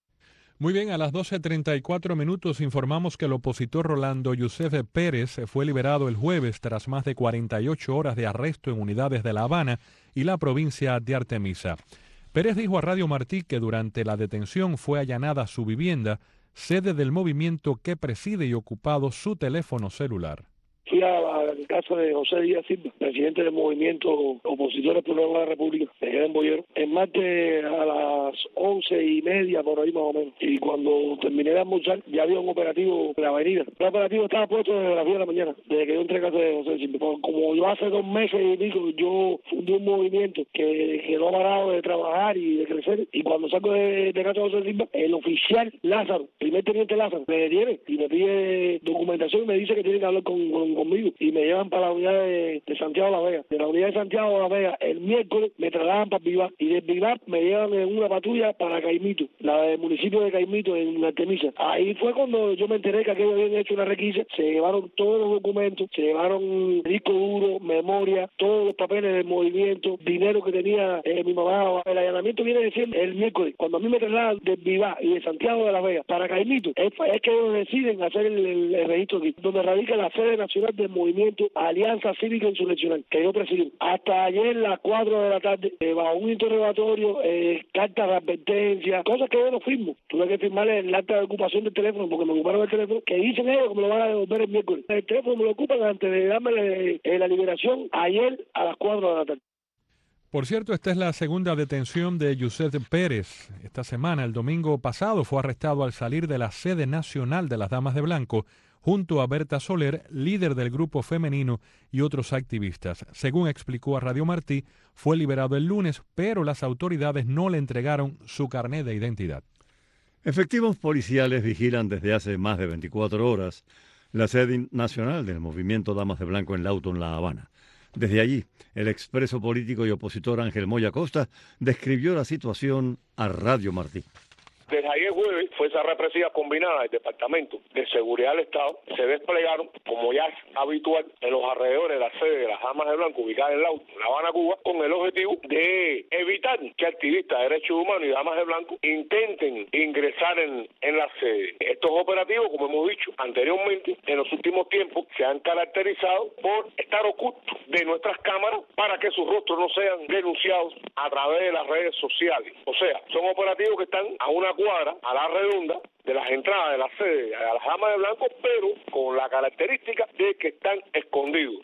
Muy bien, a las doce treinta y cuatro minutos informamos que el opositor Rolando Yusef Pérez fue liberado el jueves tras más de cuarenta y ocho horas de arresto en unidades de La Habana y la provincia de Artemisa. Pérez dijo a Radio Martí que durante la detención fue allanada su vivienda, sede del movimiento que preside y ocupado su teléfono celular. Fui al caso de José Díaz Silva, presidente del movimiento Opositores por la Nueva República, de Jerez Boyero, el martes a las once y media, por ahí más o menos. Y cuando terminé de almorzar, ya había un operativo en la avenida. El operativo estaba puesto desde las diez de la mañana, desde que yo entré a casa de José Silva. Como yo hace dos meses y pico, yo fundé un movimiento que, que no ha parado de trabajar y de crecer. Y cuando salgo de, de casa de José Silva, el oficial Lázaro, primer teniente Lázaro, me detiene y me pide documentación y me dice que tiene que hablar con, con conmigo y me llevan para la unidad de, de Santiago de la Vega. De la unidad de Santiago de la Vega el miércoles me trasladan para Vivar y de Vivar me llevan en una patrulla para Caimito, la del municipio de Caimito en Artemisa. Ahí fue cuando yo me enteré que aquellos habían hecho una requisa, se llevaron todos los documentos, se llevaron disco duro, memoria, todos los papeles del movimiento, dinero que tenía eh, mi mamá. El allanamiento viene de ser el miércoles. Cuando a mí me trasladan de Vivar y de Santiago de la Vega para Caimito, es, es que ellos deciden hacer el, el, el registro aquí, donde radica la sede nacional del movimiento Alianza Cívica Insurreccional, que yo presido. Hasta ayer, las cuatro de la tarde, eh, bajo un interrogatorio, eh, cartas de advertencia, cosas que yo no firmo. Tuve que firmar el acta de ocupación del teléfono, porque me ocuparon el teléfono, que dicen ellos que me lo van a devolver el miércoles. El teléfono me lo ocupan antes de darme eh, la liberación ayer a las cuatro de la tarde. Por cierto, esta es la segunda detención de Yusef Pérez. Esta semana, el domingo pasado, fue arrestado al salir de la sede nacional de las Damas de Blanco, junto a Berta Soler, líder del grupo femenino, y otros activistas. Según explicó a Radio Martí, fue liberado el lunes, pero las autoridades no le entregaron su carnet de identidad. Efectivos policiales vigilan desde hace más de veinticuatro horas la sede nacional del movimiento Damas de Blanco en Lawton, La Habana. Desde allí, el expreso político y opositor Ángel Moya Costa describió la situación a Radio Martí. Desde ayer jueves, Fuerzas Represivas Combinadas del Departamento de Seguridad del Estado se desplegaron, como ya es habitual, en los alrededores de la sede de las Damas de Blanco, ubicada en Lawton, La Habana, Cuba, con el objetivo de evitar que activistas de derechos humanos y Damas de Blanco intenten ingresar en, en la sede. Estos operativos, como hemos dicho anteriormente, en los últimos tiempos se han caracterizado por estar ocultos de nuestras cámaras para que sus rostros no sean denunciados a través de las redes sociales. O sea, son operativos que están a una cuadra, a la redonda, de las entradas de la sede a las Damas de Blanco, pero con la característica de que están escondidos.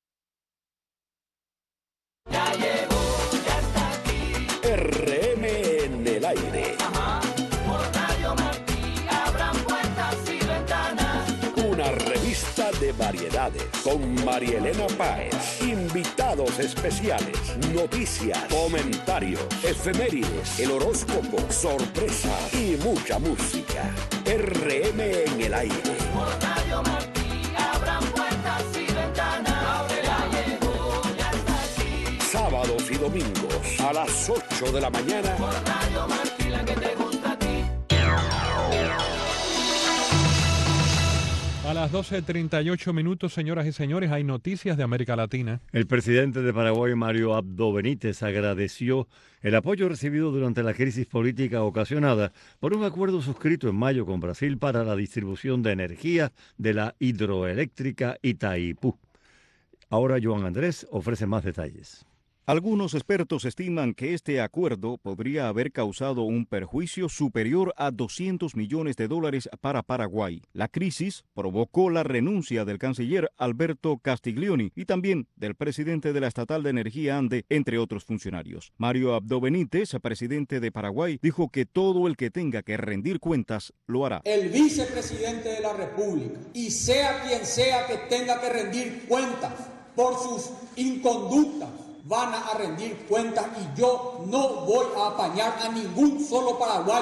Ya llegó, ya está aquí. R M en el aire. Ajá. Por Radio Martí abran puertas y ventanas. Una revista de variedades con María Elena Páez. Invitados especiales, noticias, comentarios, efemérides, el horóscopo, sorpresas y mucha música. R M en el aire. Por Radio Martí abran puertas y ventanas. Abre, ya llegó, ya está aquí. Sábados y domingos a las ocho de la mañana. Por Radio Martí, la que te gusta a ti. A las doce treinta y ocho minutos, señoras y señores, hay noticias de América Latina. El presidente de Paraguay, Mario Abdo Benítez, agradeció el apoyo recibido durante la crisis política ocasionada por un acuerdo suscrito en mayo con Brasil para la distribución de energía de la hidroeléctrica Itaipú. Ahora Joan Andrés ofrece más detalles. Algunos expertos estiman que este acuerdo podría haber causado un perjuicio superior a doscientos millones de dólares para Paraguay. La crisis provocó la renuncia del canciller Alberto Castiglioni y también del presidente de la Estatal de Energía ANDE, entre otros funcionarios. Mario Abdo Benítez, presidente de Paraguay, dijo que todo el que tenga que rendir cuentas lo hará. El vicepresidente de la República, y sea quien sea que tenga que rendir cuentas por sus inconductas, van a rendir cuentas y yo no voy a apañar a ningún solo paraguayo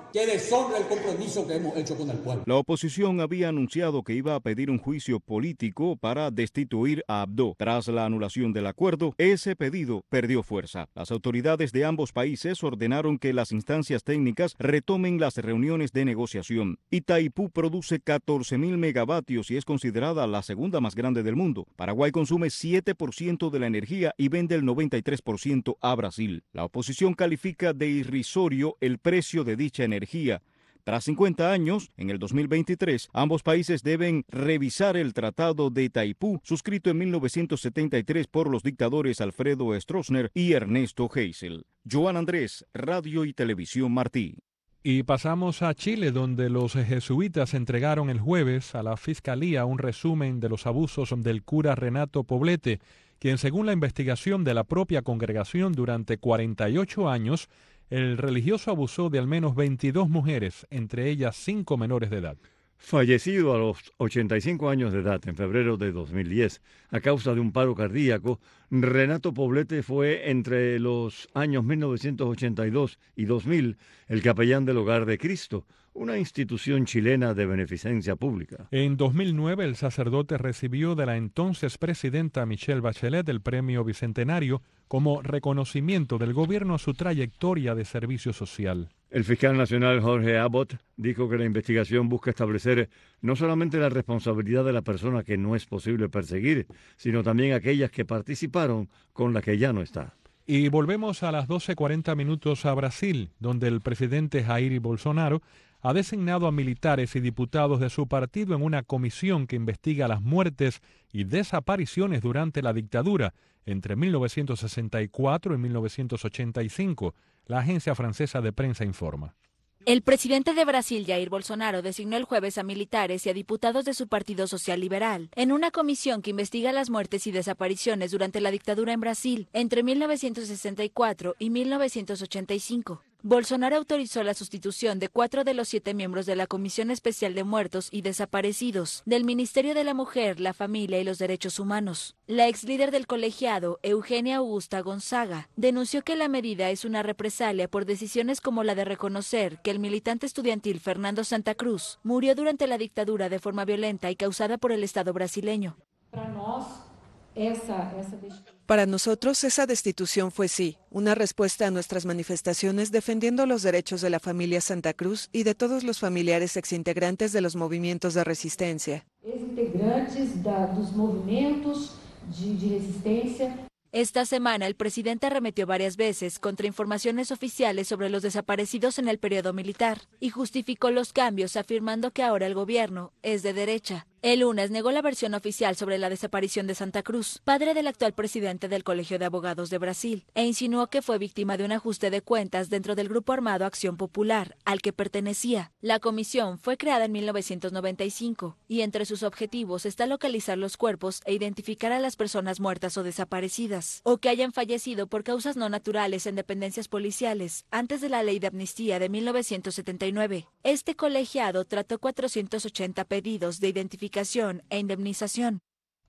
que deshonre el compromiso que hemos hecho con el pueblo. La oposición había anunciado que iba a pedir un juicio político para destituir a Abdo. Tras la anulación del acuerdo, ese pedido perdió fuerza. Las autoridades de ambos países ordenaron que las instancias técnicas retomen las reuniones de negociación. Itaipú produce catorce mil megavatios y es considerada la segunda más grande del mundo. Paraguay consume siete por ciento de la energía y vende el noventa y tres por ciento a Brasil. La oposición califica de irrisorio el precio de dicha energía. Energía. Tras cincuenta años, en el dos mil veintitrés, ambos países deben revisar el Tratado de Itaipú, suscrito en mil novecientos setenta y tres por los dictadores Alfredo Stroessner y Ernesto Geisel. Joan Andrés, Radio y Televisión Martí. Y pasamos a Chile, donde los jesuitas entregaron el jueves a la Fiscalía un resumen de los abusos del cura Renato Poblete, quien, según la investigación de la propia congregación, durante cuarenta y ocho años, el religioso abusó de al menos veintidós mujeres, entre ellas cinco menores de edad. Fallecido a los ochenta y cinco años de edad en febrero de dos mil diez a causa de un paro cardíaco, Renato Poblete fue entre los años mil novecientos ochenta y dos y dos mil el capellán del Hogar de Cristo, una institución chilena de beneficencia pública. En dos mil nueve el sacerdote recibió de la entonces presidenta Michelle Bachelet el premio Bicentenario como reconocimiento del gobierno a su trayectoria de servicio social. El fiscal nacional Jorge Abbott dijo que la investigación busca establecer no solamente la responsabilidad de la persona que no es posible perseguir, sino también aquellas que participaron con la que ya no está. Y volvemos a las doce cuarenta minutos a Brasil, donde el presidente Jair Bolsonaro ha designado a militares y diputados de su partido en una comisión que investiga las muertes y desapariciones durante la dictadura entre mil novecientos sesenta y cuatro y mil novecientos ochenta y cinco. La agencia francesa de prensa informa. El presidente de Brasil, Jair Bolsonaro, designó el jueves a militares y a diputados de su Partido Social Liberal en una comisión que investiga las muertes y desapariciones durante la dictadura en Brasil entre mil novecientos sesenta y cuatro y mil novecientos ochenta y cinco. Bolsonaro autorizó la sustitución de cuatro de los siete miembros de la Comisión Especial de Muertos y Desaparecidos del Ministerio de la Mujer, la Familia y los Derechos Humanos. La ex líder del colegiado, Eugenia Augusta Gonzaga, denunció que la medida es una represalia por decisiones como la de reconocer que el militante estudiantil Fernando Santa Cruz murió durante la dictadura de forma violenta y causada por el Estado brasileño. Para nosotros, esa, esa Para nosotros, esa destitución fue sí, una respuesta a nuestras manifestaciones defendiendo los derechos de la familia Santa Cruz y de todos los familiares exintegrantes de los movimientos de resistencia. Integrantes da, dos movimientos de, de resistencia. Esta semana, el presidente arremetió varias veces contra informaciones oficiales sobre los desaparecidos en el periodo militar y justificó los cambios afirmando que ahora el gobierno es de derecha. El lunes negó la versión oficial sobre la desaparición de Santa Cruz, padre del actual presidente del Colegio de Abogados de Brasil, e insinuó que fue víctima de un ajuste de cuentas dentro del grupo armado Acción Popular, al que pertenecía. La comisión fue creada en mil novecientos noventa y cinco y entre sus objetivos está localizar los cuerpos e identificar a las personas muertas o desaparecidas, o que hayan fallecido por causas no naturales en dependencias policiales antes de la Ley de Amnistía de mil novecientos setenta y nueve. Este colegiado trató cuatrocientos ochenta pedidos de identificación e indemnización.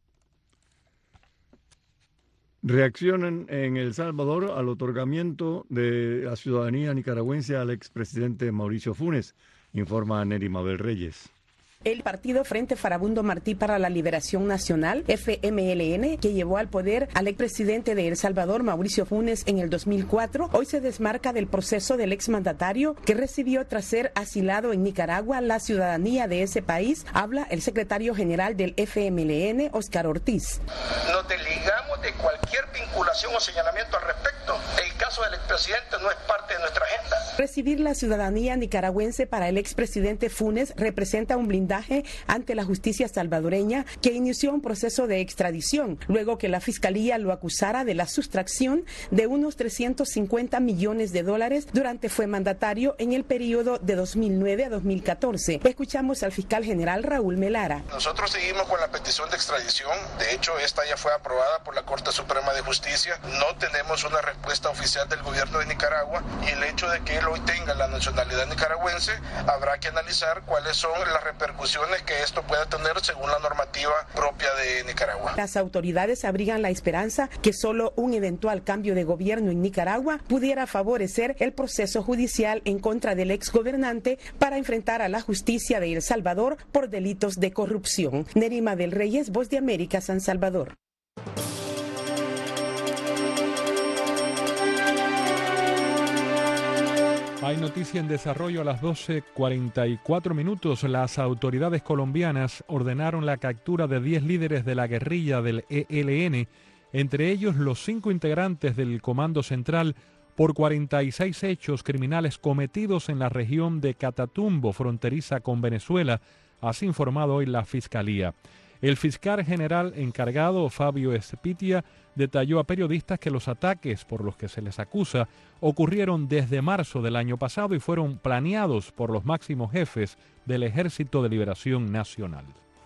Reaccionan en El Salvador al otorgamiento de la ciudadanía nicaragüense al expresidente Mauricio Funes, informa Nery Mabel Reyes. El partido Frente Farabundo Martí para la Liberación Nacional, F M L N, que llevó al poder al expresidente de El Salvador, Mauricio Funes, en el dos mil cuatro, hoy se desmarca del proceso del exmandatario que recibió tras ser asilado en Nicaragua la ciudadanía de ese país. Habla el secretario general del F M L N, Óscar Ortiz. Nos desligamos de cualquier vinculación o señalamiento al respecto. El caso del expresidente no es parte de nuestra agenda. Recibir la ciudadanía nicaragüense para el expresidente Funes representa un blindaje ante la justicia salvadoreña, que inició un proceso de extradición luego que la fiscalía lo acusara de la sustracción de unos trescientos cincuenta millones de dólares durante fue mandatario en el periodo de dos mil nueve a dos mil catorce. Escuchamos al fiscal general Raúl Melara. Nosotros seguimos con la petición de extradición. De hecho, esta ya fue aprobada por la Corte Suprema de Justicia. No tenemos una respuesta oficial del gobierno de Nicaragua y el hecho de que el hoy tenga la nacionalidad nicaragüense, habrá que analizar cuáles son las repercusiones que esto pueda tener según la normativa propia de Nicaragua. Las autoridades abrigan la esperanza que solo un eventual cambio de gobierno en Nicaragua pudiera favorecer el proceso judicial en contra del exgobernante para enfrentar a la justicia de El Salvador por delitos de corrupción. Nerima del Reyes, Voz de América, San Salvador. Hay noticia en desarrollo a las doce cuarenta y cuatro minutos. Las autoridades colombianas ordenaron la captura de diez líderes de la guerrilla del E L N, entre ellos los cinco integrantes del Comando Central, por cuarenta y seis hechos criminales cometidos en la región de Catatumbo, fronteriza con Venezuela, así informado hoy la Fiscalía. El fiscal general encargado, Fabio Espitia, detalló a periodistas que los ataques por los que se les acusa ocurrieron desde marzo del año pasado y fueron planeados por los máximos jefes del Ejército de Liberación Nacional.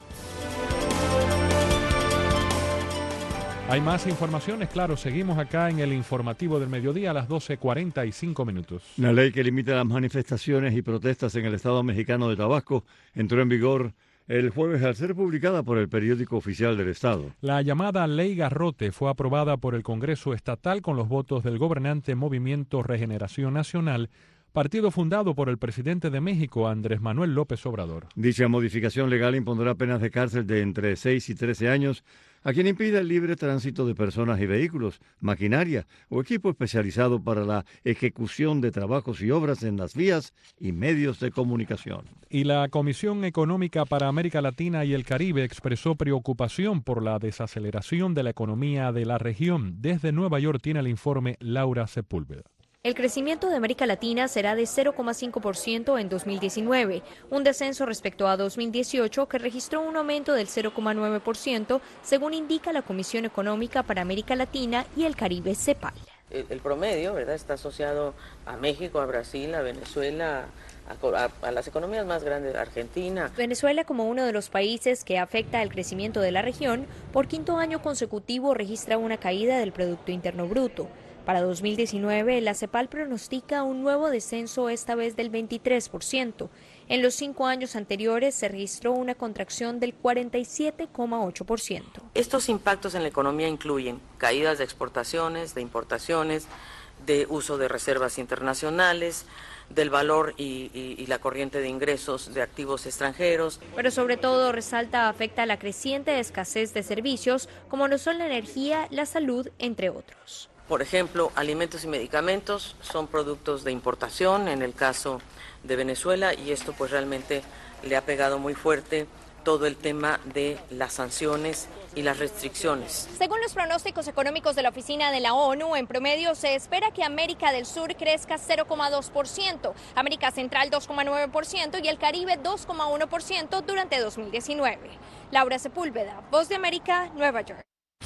Hay más informaciones, claro, seguimos acá en el informativo del mediodía a las doce cuarenta y cinco minutos. La ley que limita las manifestaciones y protestas en el estado mexicano de Tabasco entró en vigor el jueves al ser publicada por el periódico oficial del estado. La llamada Ley Garrote fue aprobada por el Congreso Estatal con los votos del gobernante Movimiento Regeneración Nacional, partido fundado por el presidente de México, Andrés Manuel López Obrador. Dicha modificación legal impondrá penas de cárcel de entre seis y trece años a quien impida el libre tránsito de personas y vehículos, maquinaria o equipo especializado para la ejecución de trabajos y obras en las vías y medios de comunicación. Y la Comisión Económica para América Latina y el Caribe expresó preocupación por la desaceleración de la economía de la región. Desde Nueva York tiene el informe Laura Sepúlveda. El crecimiento de América Latina será de cero coma cinco por ciento en dos mil diecinueve, un descenso respecto a dos mil dieciocho que registró un aumento del cero coma nueve por ciento, según indica la Comisión Económica para América Latina y el Caribe, CEPAL. El, el promedio, ¿verdad?, está asociado a México, a Brasil, a Venezuela, a, a, a las economías más grandes, Argentina. Venezuela, como uno de los países que afecta el crecimiento de la región, por quinto año consecutivo registra una caída del Producto Interno Bruto. Para dos mil diecinueve, la CEPAL pronostica un nuevo descenso, esta vez del veintitrés por ciento. En los cinco años anteriores se registró una contracción del cuarenta y siete coma ocho por ciento. Estos impactos en la economía incluyen caídas de exportaciones, de importaciones, de uso de reservas internacionales, del valor y, y, y la corriente de ingresos de activos extranjeros. Pero sobre todo resalta afecta la creciente escasez de servicios, como lo son la energía, la salud, entre otros. Por ejemplo, alimentos y medicamentos son productos de importación en el caso de Venezuela y esto pues realmente le ha pegado muy fuerte todo el tema de las sanciones y las restricciones. Según los pronósticos económicos de la Oficina de la ONU, en promedio se espera que América del Sur crezca cero coma dos por ciento, América Central dos coma nueve por ciento y el Caribe dos coma uno por ciento durante dos mil diecinueve. Laura Sepúlveda, Voz de América, Nueva York.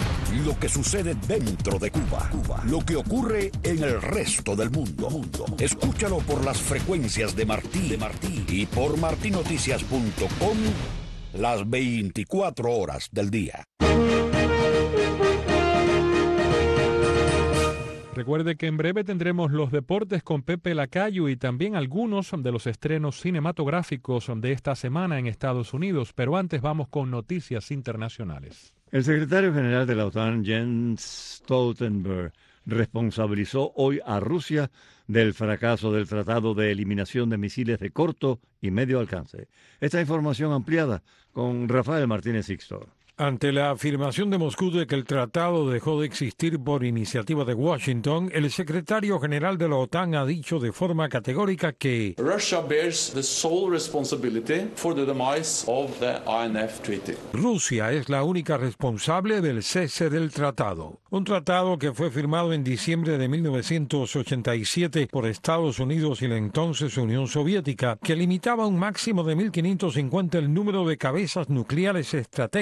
Lo que sucede dentro de Cuba, Cuba, lo que ocurre en el resto del mundo. mundo. Escúchalo por las frecuencias de Martí, de Martí y por martí noticias punto com las veinticuatro horas del día. Recuerde que en breve tendremos los deportes con Pepe Lacayo y también algunos de los estrenos cinematográficos de esta semana en Estados Unidos, pero antes vamos con noticias internacionales. El secretario general de la OTAN, Jens Stoltenberg, responsabilizó hoy a Rusia del fracaso del Tratado de Eliminación de Misiles de corto y medio alcance. Esta información ampliada con Rafael Martínez Sixto. Ante la afirmación de Moscú de que el tratado dejó de existir por iniciativa de Washington, el secretario general de la OTAN ha dicho de forma categórica que Russia bears the sole responsibility for the demise of the I N F Treaty. Rusia es la única responsable del cese del tratado. Un tratado que fue firmado en diciembre de mil novecientos ochenta y siete por Estados Unidos y la entonces Unión Soviética, que limitaba a un máximo de mil quinientos cincuenta el número de cabezas nucleares estratégicas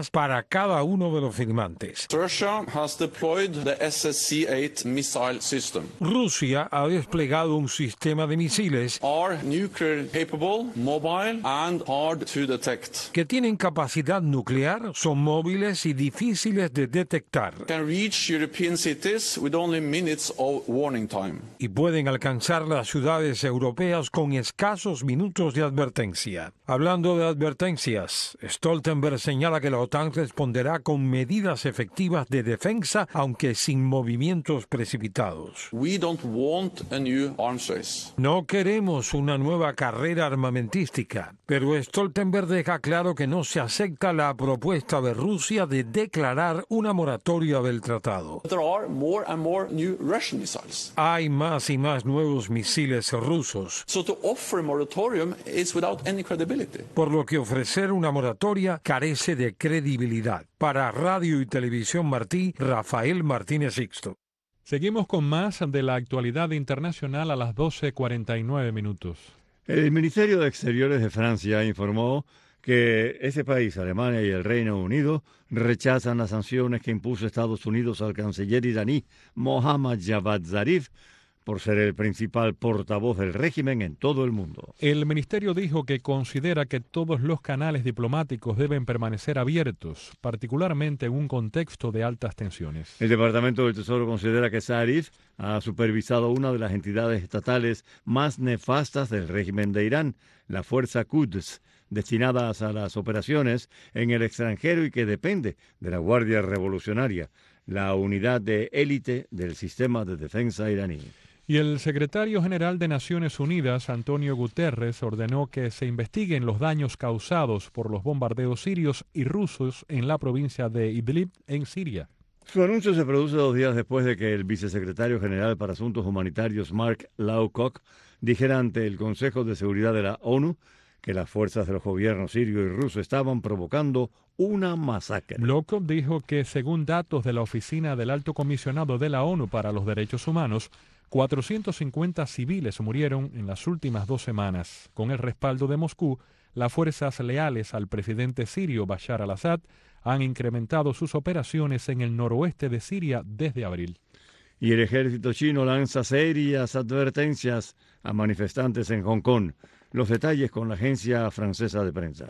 armas para cada uno de los firmantes. Russia has deployed the S S C eight missile system. Rusia ha desplegado un sistema de misiles Are nuclear capable, mobile and hard to detect. que tienen capacidad nuclear, son móviles y difíciles de detectar. Can reach European cities with only minutes of warning time. Y pueden alcanzar las ciudades europeas con escasos minutos de advertencia. Hablando de advertencias, Stoltenberg señala que la OTAN responderá con medidas efectivas de defensa, aunque sin movimientos precipitados. We don't want a new arms race. No queremos una nueva carrera armamentística, pero Stoltenberg deja claro que no se acepta la propuesta de Rusia de declarar una moratoria del tratado. There are more and more new Russian missiles. Hay más y más nuevos misiles rusos, So to offer a moratorium is without any credibility. por lo que ofrecer una moratoria carece de credibilidad. Para Radio y Televisión Martí, Rafael Martínez Sixto. Seguimos con más de la actualidad internacional a las doce cuarenta y nueve minutos. El Ministerio de Exteriores de Francia informó que ese país, Alemania y el Reino Unido, rechazan las sanciones que impuso Estados Unidos al canciller iraní Mohammad Javad Zarif por ser el principal portavoz del régimen en todo el mundo. El ministerio dijo que considera que todos los canales diplomáticos deben permanecer abiertos, particularmente en un contexto de altas tensiones. El Departamento del Tesoro considera que Zarif ha supervisado una de las entidades estatales más nefastas del régimen de Irán, la Fuerza Quds, destinadas a las operaciones en el extranjero y que depende de la Guardia Revolucionaria, la unidad de élite del sistema de defensa iraní. Y el secretario general de Naciones Unidas, Antonio Guterres, ordenó que se investiguen los daños causados por los bombardeos sirios y rusos en la provincia de Idlib, en Siria. Su anuncio se produce dos días después de que el vicesecretario general para Asuntos Humanitarios, Mark Lowcock, dijera ante el Consejo de Seguridad de la ONU que las fuerzas de los gobiernos sirio y ruso estaban provocando una masacre. Lowcock dijo que, según datos de la Oficina del Alto Comisionado de la ONU para los Derechos Humanos, cuatrocientos cincuenta civiles murieron en las últimas dos semanas. Con el respaldo de Moscú, las fuerzas leales al presidente sirio Bashar al-Assad han incrementado sus operaciones en el noroeste de Siria desde abril. Y el ejército chino lanza serias advertencias a manifestantes en Hong Kong. Los detalles con la agencia francesa de prensa.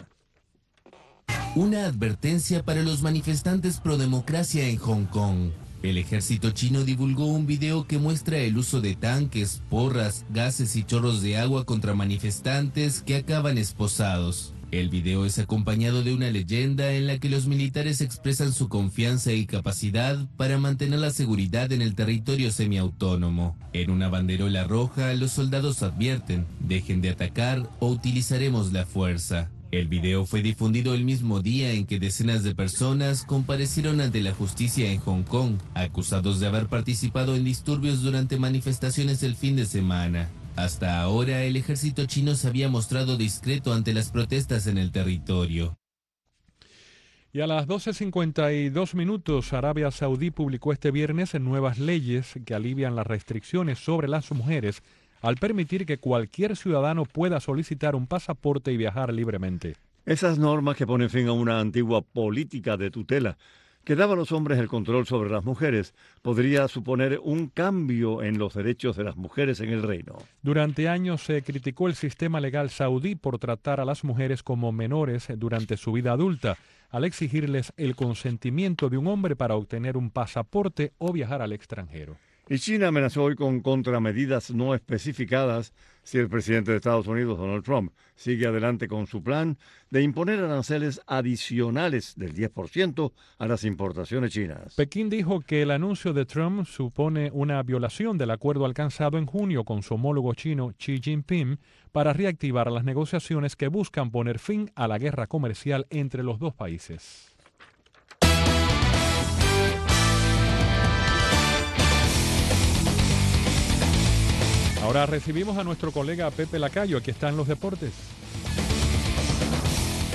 Una advertencia para los manifestantes pro democracia en Hong Kong. El ejército chino divulgó un video que muestra el uso de tanques, porras, gases y chorros de agua contra manifestantes que acaban esposados. El video es acompañado de una leyenda en la que los militares expresan su confianza y capacidad para mantener la seguridad en el territorio semiautónomo. En una banderola roja, los soldados advierten: dejen de atacar o utilizaremos la fuerza. El video fue difundido el mismo día en que decenas de personas comparecieron ante la justicia en Hong Kong, acusados de haber participado en disturbios durante manifestaciones el fin de semana. Hasta ahora, el ejército chino se había mostrado discreto ante las protestas en el territorio. Y a las doce cincuenta y dos minutos, Arabia Saudí publicó este viernes nuevas leyes que alivian las restricciones sobre las mujeres al permitir que cualquier ciudadano pueda solicitar un pasaporte y viajar libremente. Esas normas que ponen fin a una antigua política de tutela que daba a los hombres el control sobre las mujeres podría suponer un cambio en los derechos de las mujeres en el reino. Durante años se criticó el sistema legal saudí por tratar a las mujeres como menores durante su vida adulta, al exigirles el consentimiento de un hombre para obtener un pasaporte o viajar al extranjero. Y China amenazó hoy con contramedidas no especificadas si el presidente de Estados Unidos, Donald Trump, sigue adelante con su plan de imponer aranceles adicionales del diez por ciento a las importaciones chinas. Pekín dijo que el anuncio de Trump supone una violación del acuerdo alcanzado en junio con su homólogo chino Xi Jinping para reactivar las negociaciones que buscan poner fin a la guerra comercial entre los dos países. Ahora recibimos a nuestro colega Pepe Lacayo. Aquí están los deportes.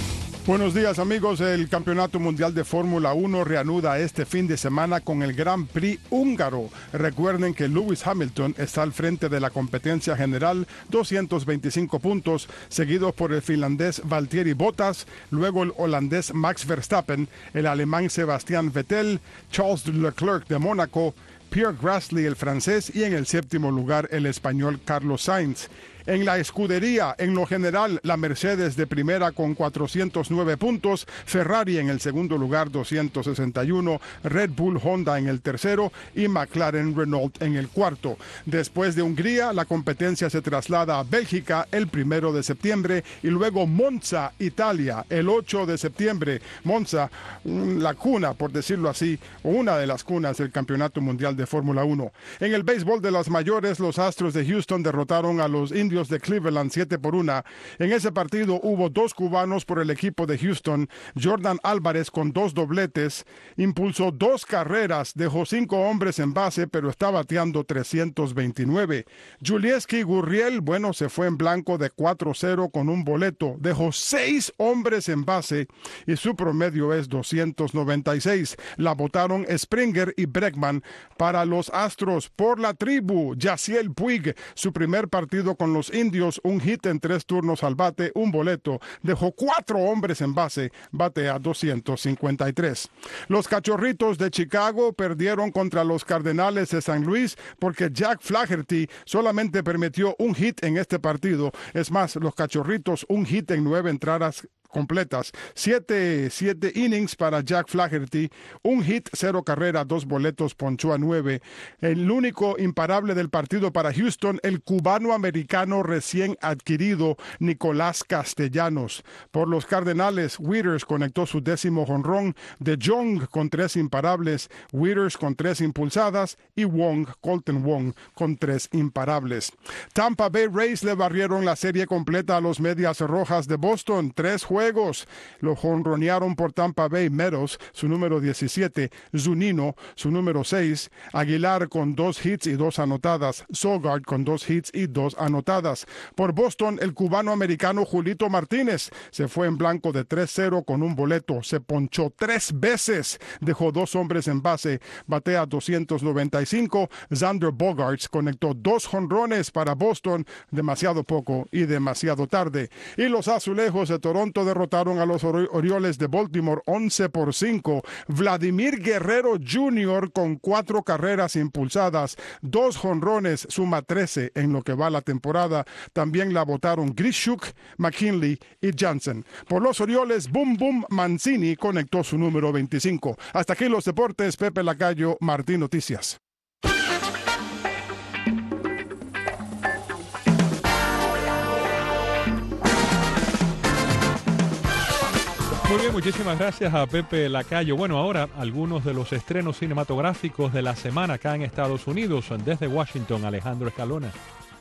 Buenos días amigos, el Campeonato Mundial de Fórmula uno reanuda este fin de semana con el Grand Prix húngaro. Recuerden que Lewis Hamilton está al frente de la competencia general, doscientos veinticinco puntos, seguido por el finlandés Valtteri Bottas, luego el holandés Max Verstappen, el alemán Sebastian Vettel, Charles Leclerc de Mónaco, Pierre Gasly el francés y en el séptimo lugar el español Carlos Sainz. En la escudería, en lo general, la Mercedes de primera con cuatrocientos nueve puntos, Ferrari en el segundo lugar doscientos sesenta y uno, Red Bull Honda en el tercero y McLaren Renault en el cuarto. Después de Hungría, la competencia se traslada a Bélgica el primero de septiembre y luego Monza, Italia, el ocho de septiembre. Monza, la cuna, por decirlo así, o una de las cunas del Campeonato Mundial de Fórmula uno. En el béisbol de las mayores, los Astros de Houston derrotaron a los Indios de Cleveland siete por una. En ese partido hubo dos cubanos por el equipo de Houston. Jordan Álvarez con dos dobletes impulsó dos carreras, dejó cinco hombres en base, pero está bateando trescientos veintinueve. Julieski Gurriel, bueno, se fue en blanco de cuatro cero con un boleto, dejó seis hombres en base y su promedio es doscientos noventa y seis. La botaron Springer y Bregman. Para los Astros, por la tribu, Yasiel Puig, su primer partido con los Indios, un hit en tres turnos al bate, un boleto, dejó cuatro hombres en base, batea doscientos cincuenta y tres. Los Cachorritos de Chicago perdieron contra los Cardenales de San Luis porque Jack Flaherty solamente permitió un hit en este partido. Es más, los Cachorritos un hit en nueve entradas completas, siete, siete innings para Jack Flaherty, un hit, cero carrera, dos boletos, ponchó a nueve. El único imparable del partido para Houston, el cubano-americano recién adquirido Nicolás Castellanos. Por los Cardenales, Withers conectó su décimo jonrón, De Jong con tres imparables, Withers con tres impulsadas y Wong, Colton Wong, con tres imparables. Tampa Bay Rays le barrieron la serie completa a los Medias Rojas de Boston, tres juegos. Juegos. Lo jonronearon por Tampa Bay Meadows, su número diecisiete, Zunino, su número seis, Aguilar con dos hits y dos anotadas, Sogard con dos hits y dos anotadas. Por Boston, el cubano-americano Julito Martínez se fue en blanco de tres cero con un boleto, se ponchó tres veces, dejó dos hombres en base, batea doscientos noventa y cinco. Xander Bogaerts conectó dos jonrones para Boston, demasiado poco y demasiado tarde. Y los Azulejos de Toronto derrotaron a los Orioles de Baltimore once por cinco. Vladimir Guerrero junior con cuatro carreras impulsadas, dos jonrones, suma trece en lo que va la temporada. También la botaron Grishuk, McKinley y Jansen. Por los Orioles, Boom Boom Mancini conectó su número veinticinco. Hasta aquí los deportes, Pepe Lacayo, Martín Noticias. Muy bien, muchísimas gracias a Pepe Lacayo. Bueno, ahora algunos de los estrenos cinematográficos de la semana acá en Estados Unidos. Desde Washington, Alejandro Escalona.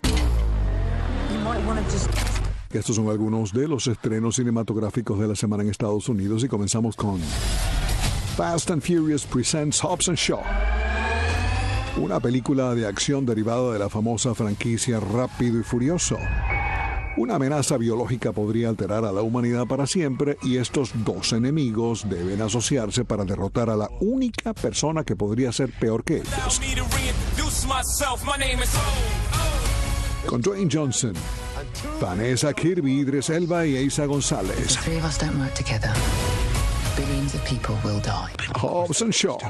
Estos son algunos de los estrenos cinematográficos de la semana en Estados Unidos y comenzamos con Fast and Furious Presents Hobbs and Shaw. Una película de acción derivada de la famosa franquicia Rápido y Furioso. Una amenaza biológica podría alterar a la humanidad para siempre y estos dos enemigos deben asociarse para derrotar a la única persona que podría ser peor que ellos. Con Dwayne Johnson, Vanessa Kirby, Idris Elba y Eiza González. Hobbs and Shaw.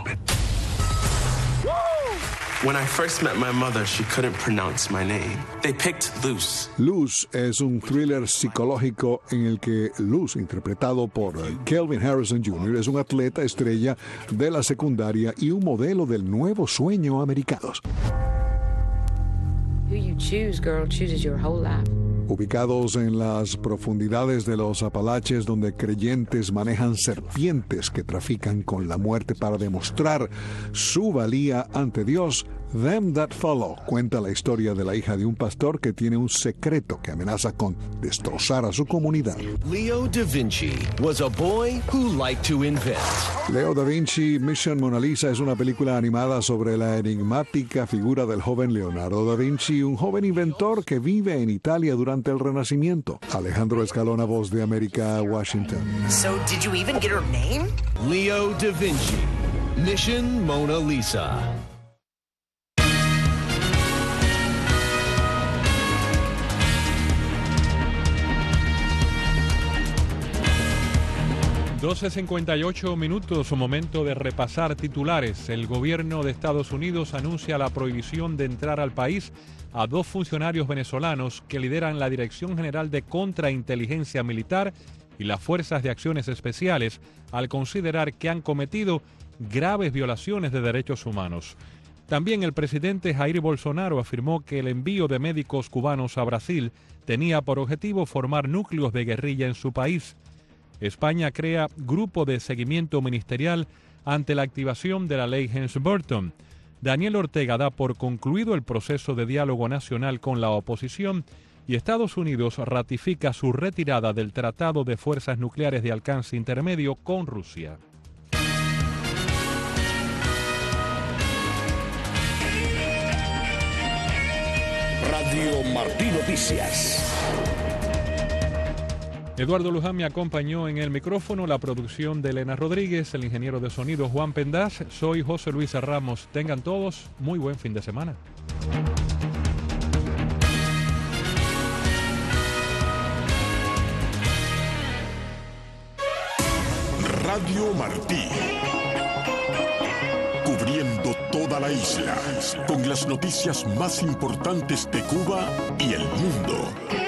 When I first met my mother, she couldn't pronounce my name. They picked Luz. Luz es un thriller psicológico en el que Luz, interpretado por Kelvin Harrison junior, es un atleta estrella de la secundaria y un modelo del nuevo sueño americano. Who you choose, girl, chooses your whole life. Ubicados en las profundidades de los Apalaches, donde creyentes manejan serpientes que trafican con la muerte para demostrar su valía ante Dios, Them That Follow cuenta la historia de la hija de un pastor que tiene un secreto que amenaza con destrozar a su comunidad. Leo da Vinci was a boy who liked to invent. Leo da Vinci Mission Mona Lisa es una película animada sobre la enigmática figura del joven Leonardo da Vinci, un joven inventor que vive en Italia durante el Renacimiento. Alejandro Escalona, Voz de América, Washington. So did you even get her name? Leo da Vinci Mission Mona Lisa. doce cincuenta y ocho minutos, momento de repasar titulares. El gobierno de Estados Unidos anuncia la prohibición de entrar al país a dos funcionarios venezolanos que lideran la Dirección General de Contrainteligencia Militar y las Fuerzas de Acciones Especiales, al considerar que han cometido graves violaciones de derechos humanos. También el presidente Jair Bolsonaro afirmó que el envío de médicos cubanos a Brasil tenía por objetivo formar núcleos de guerrilla en su país. España crea grupo de seguimiento ministerial ante la activación de la ley Helms-Burton. Daniel Ortega da por concluido el proceso de diálogo nacional con la oposición y Estados Unidos ratifica su retirada del Tratado de Fuerzas Nucleares de Alcance Intermedio con Rusia. Radio Martí Noticias. Eduardo Luján me acompañó en el micrófono, la producción de Elena Rodríguez, el ingeniero de sonido Juan Pendaz. Soy José Luis Ramos. Tengan todos muy buen fin de semana. Radio Martí. Cubriendo toda la isla, con las noticias más importantes de Cuba y el mundo.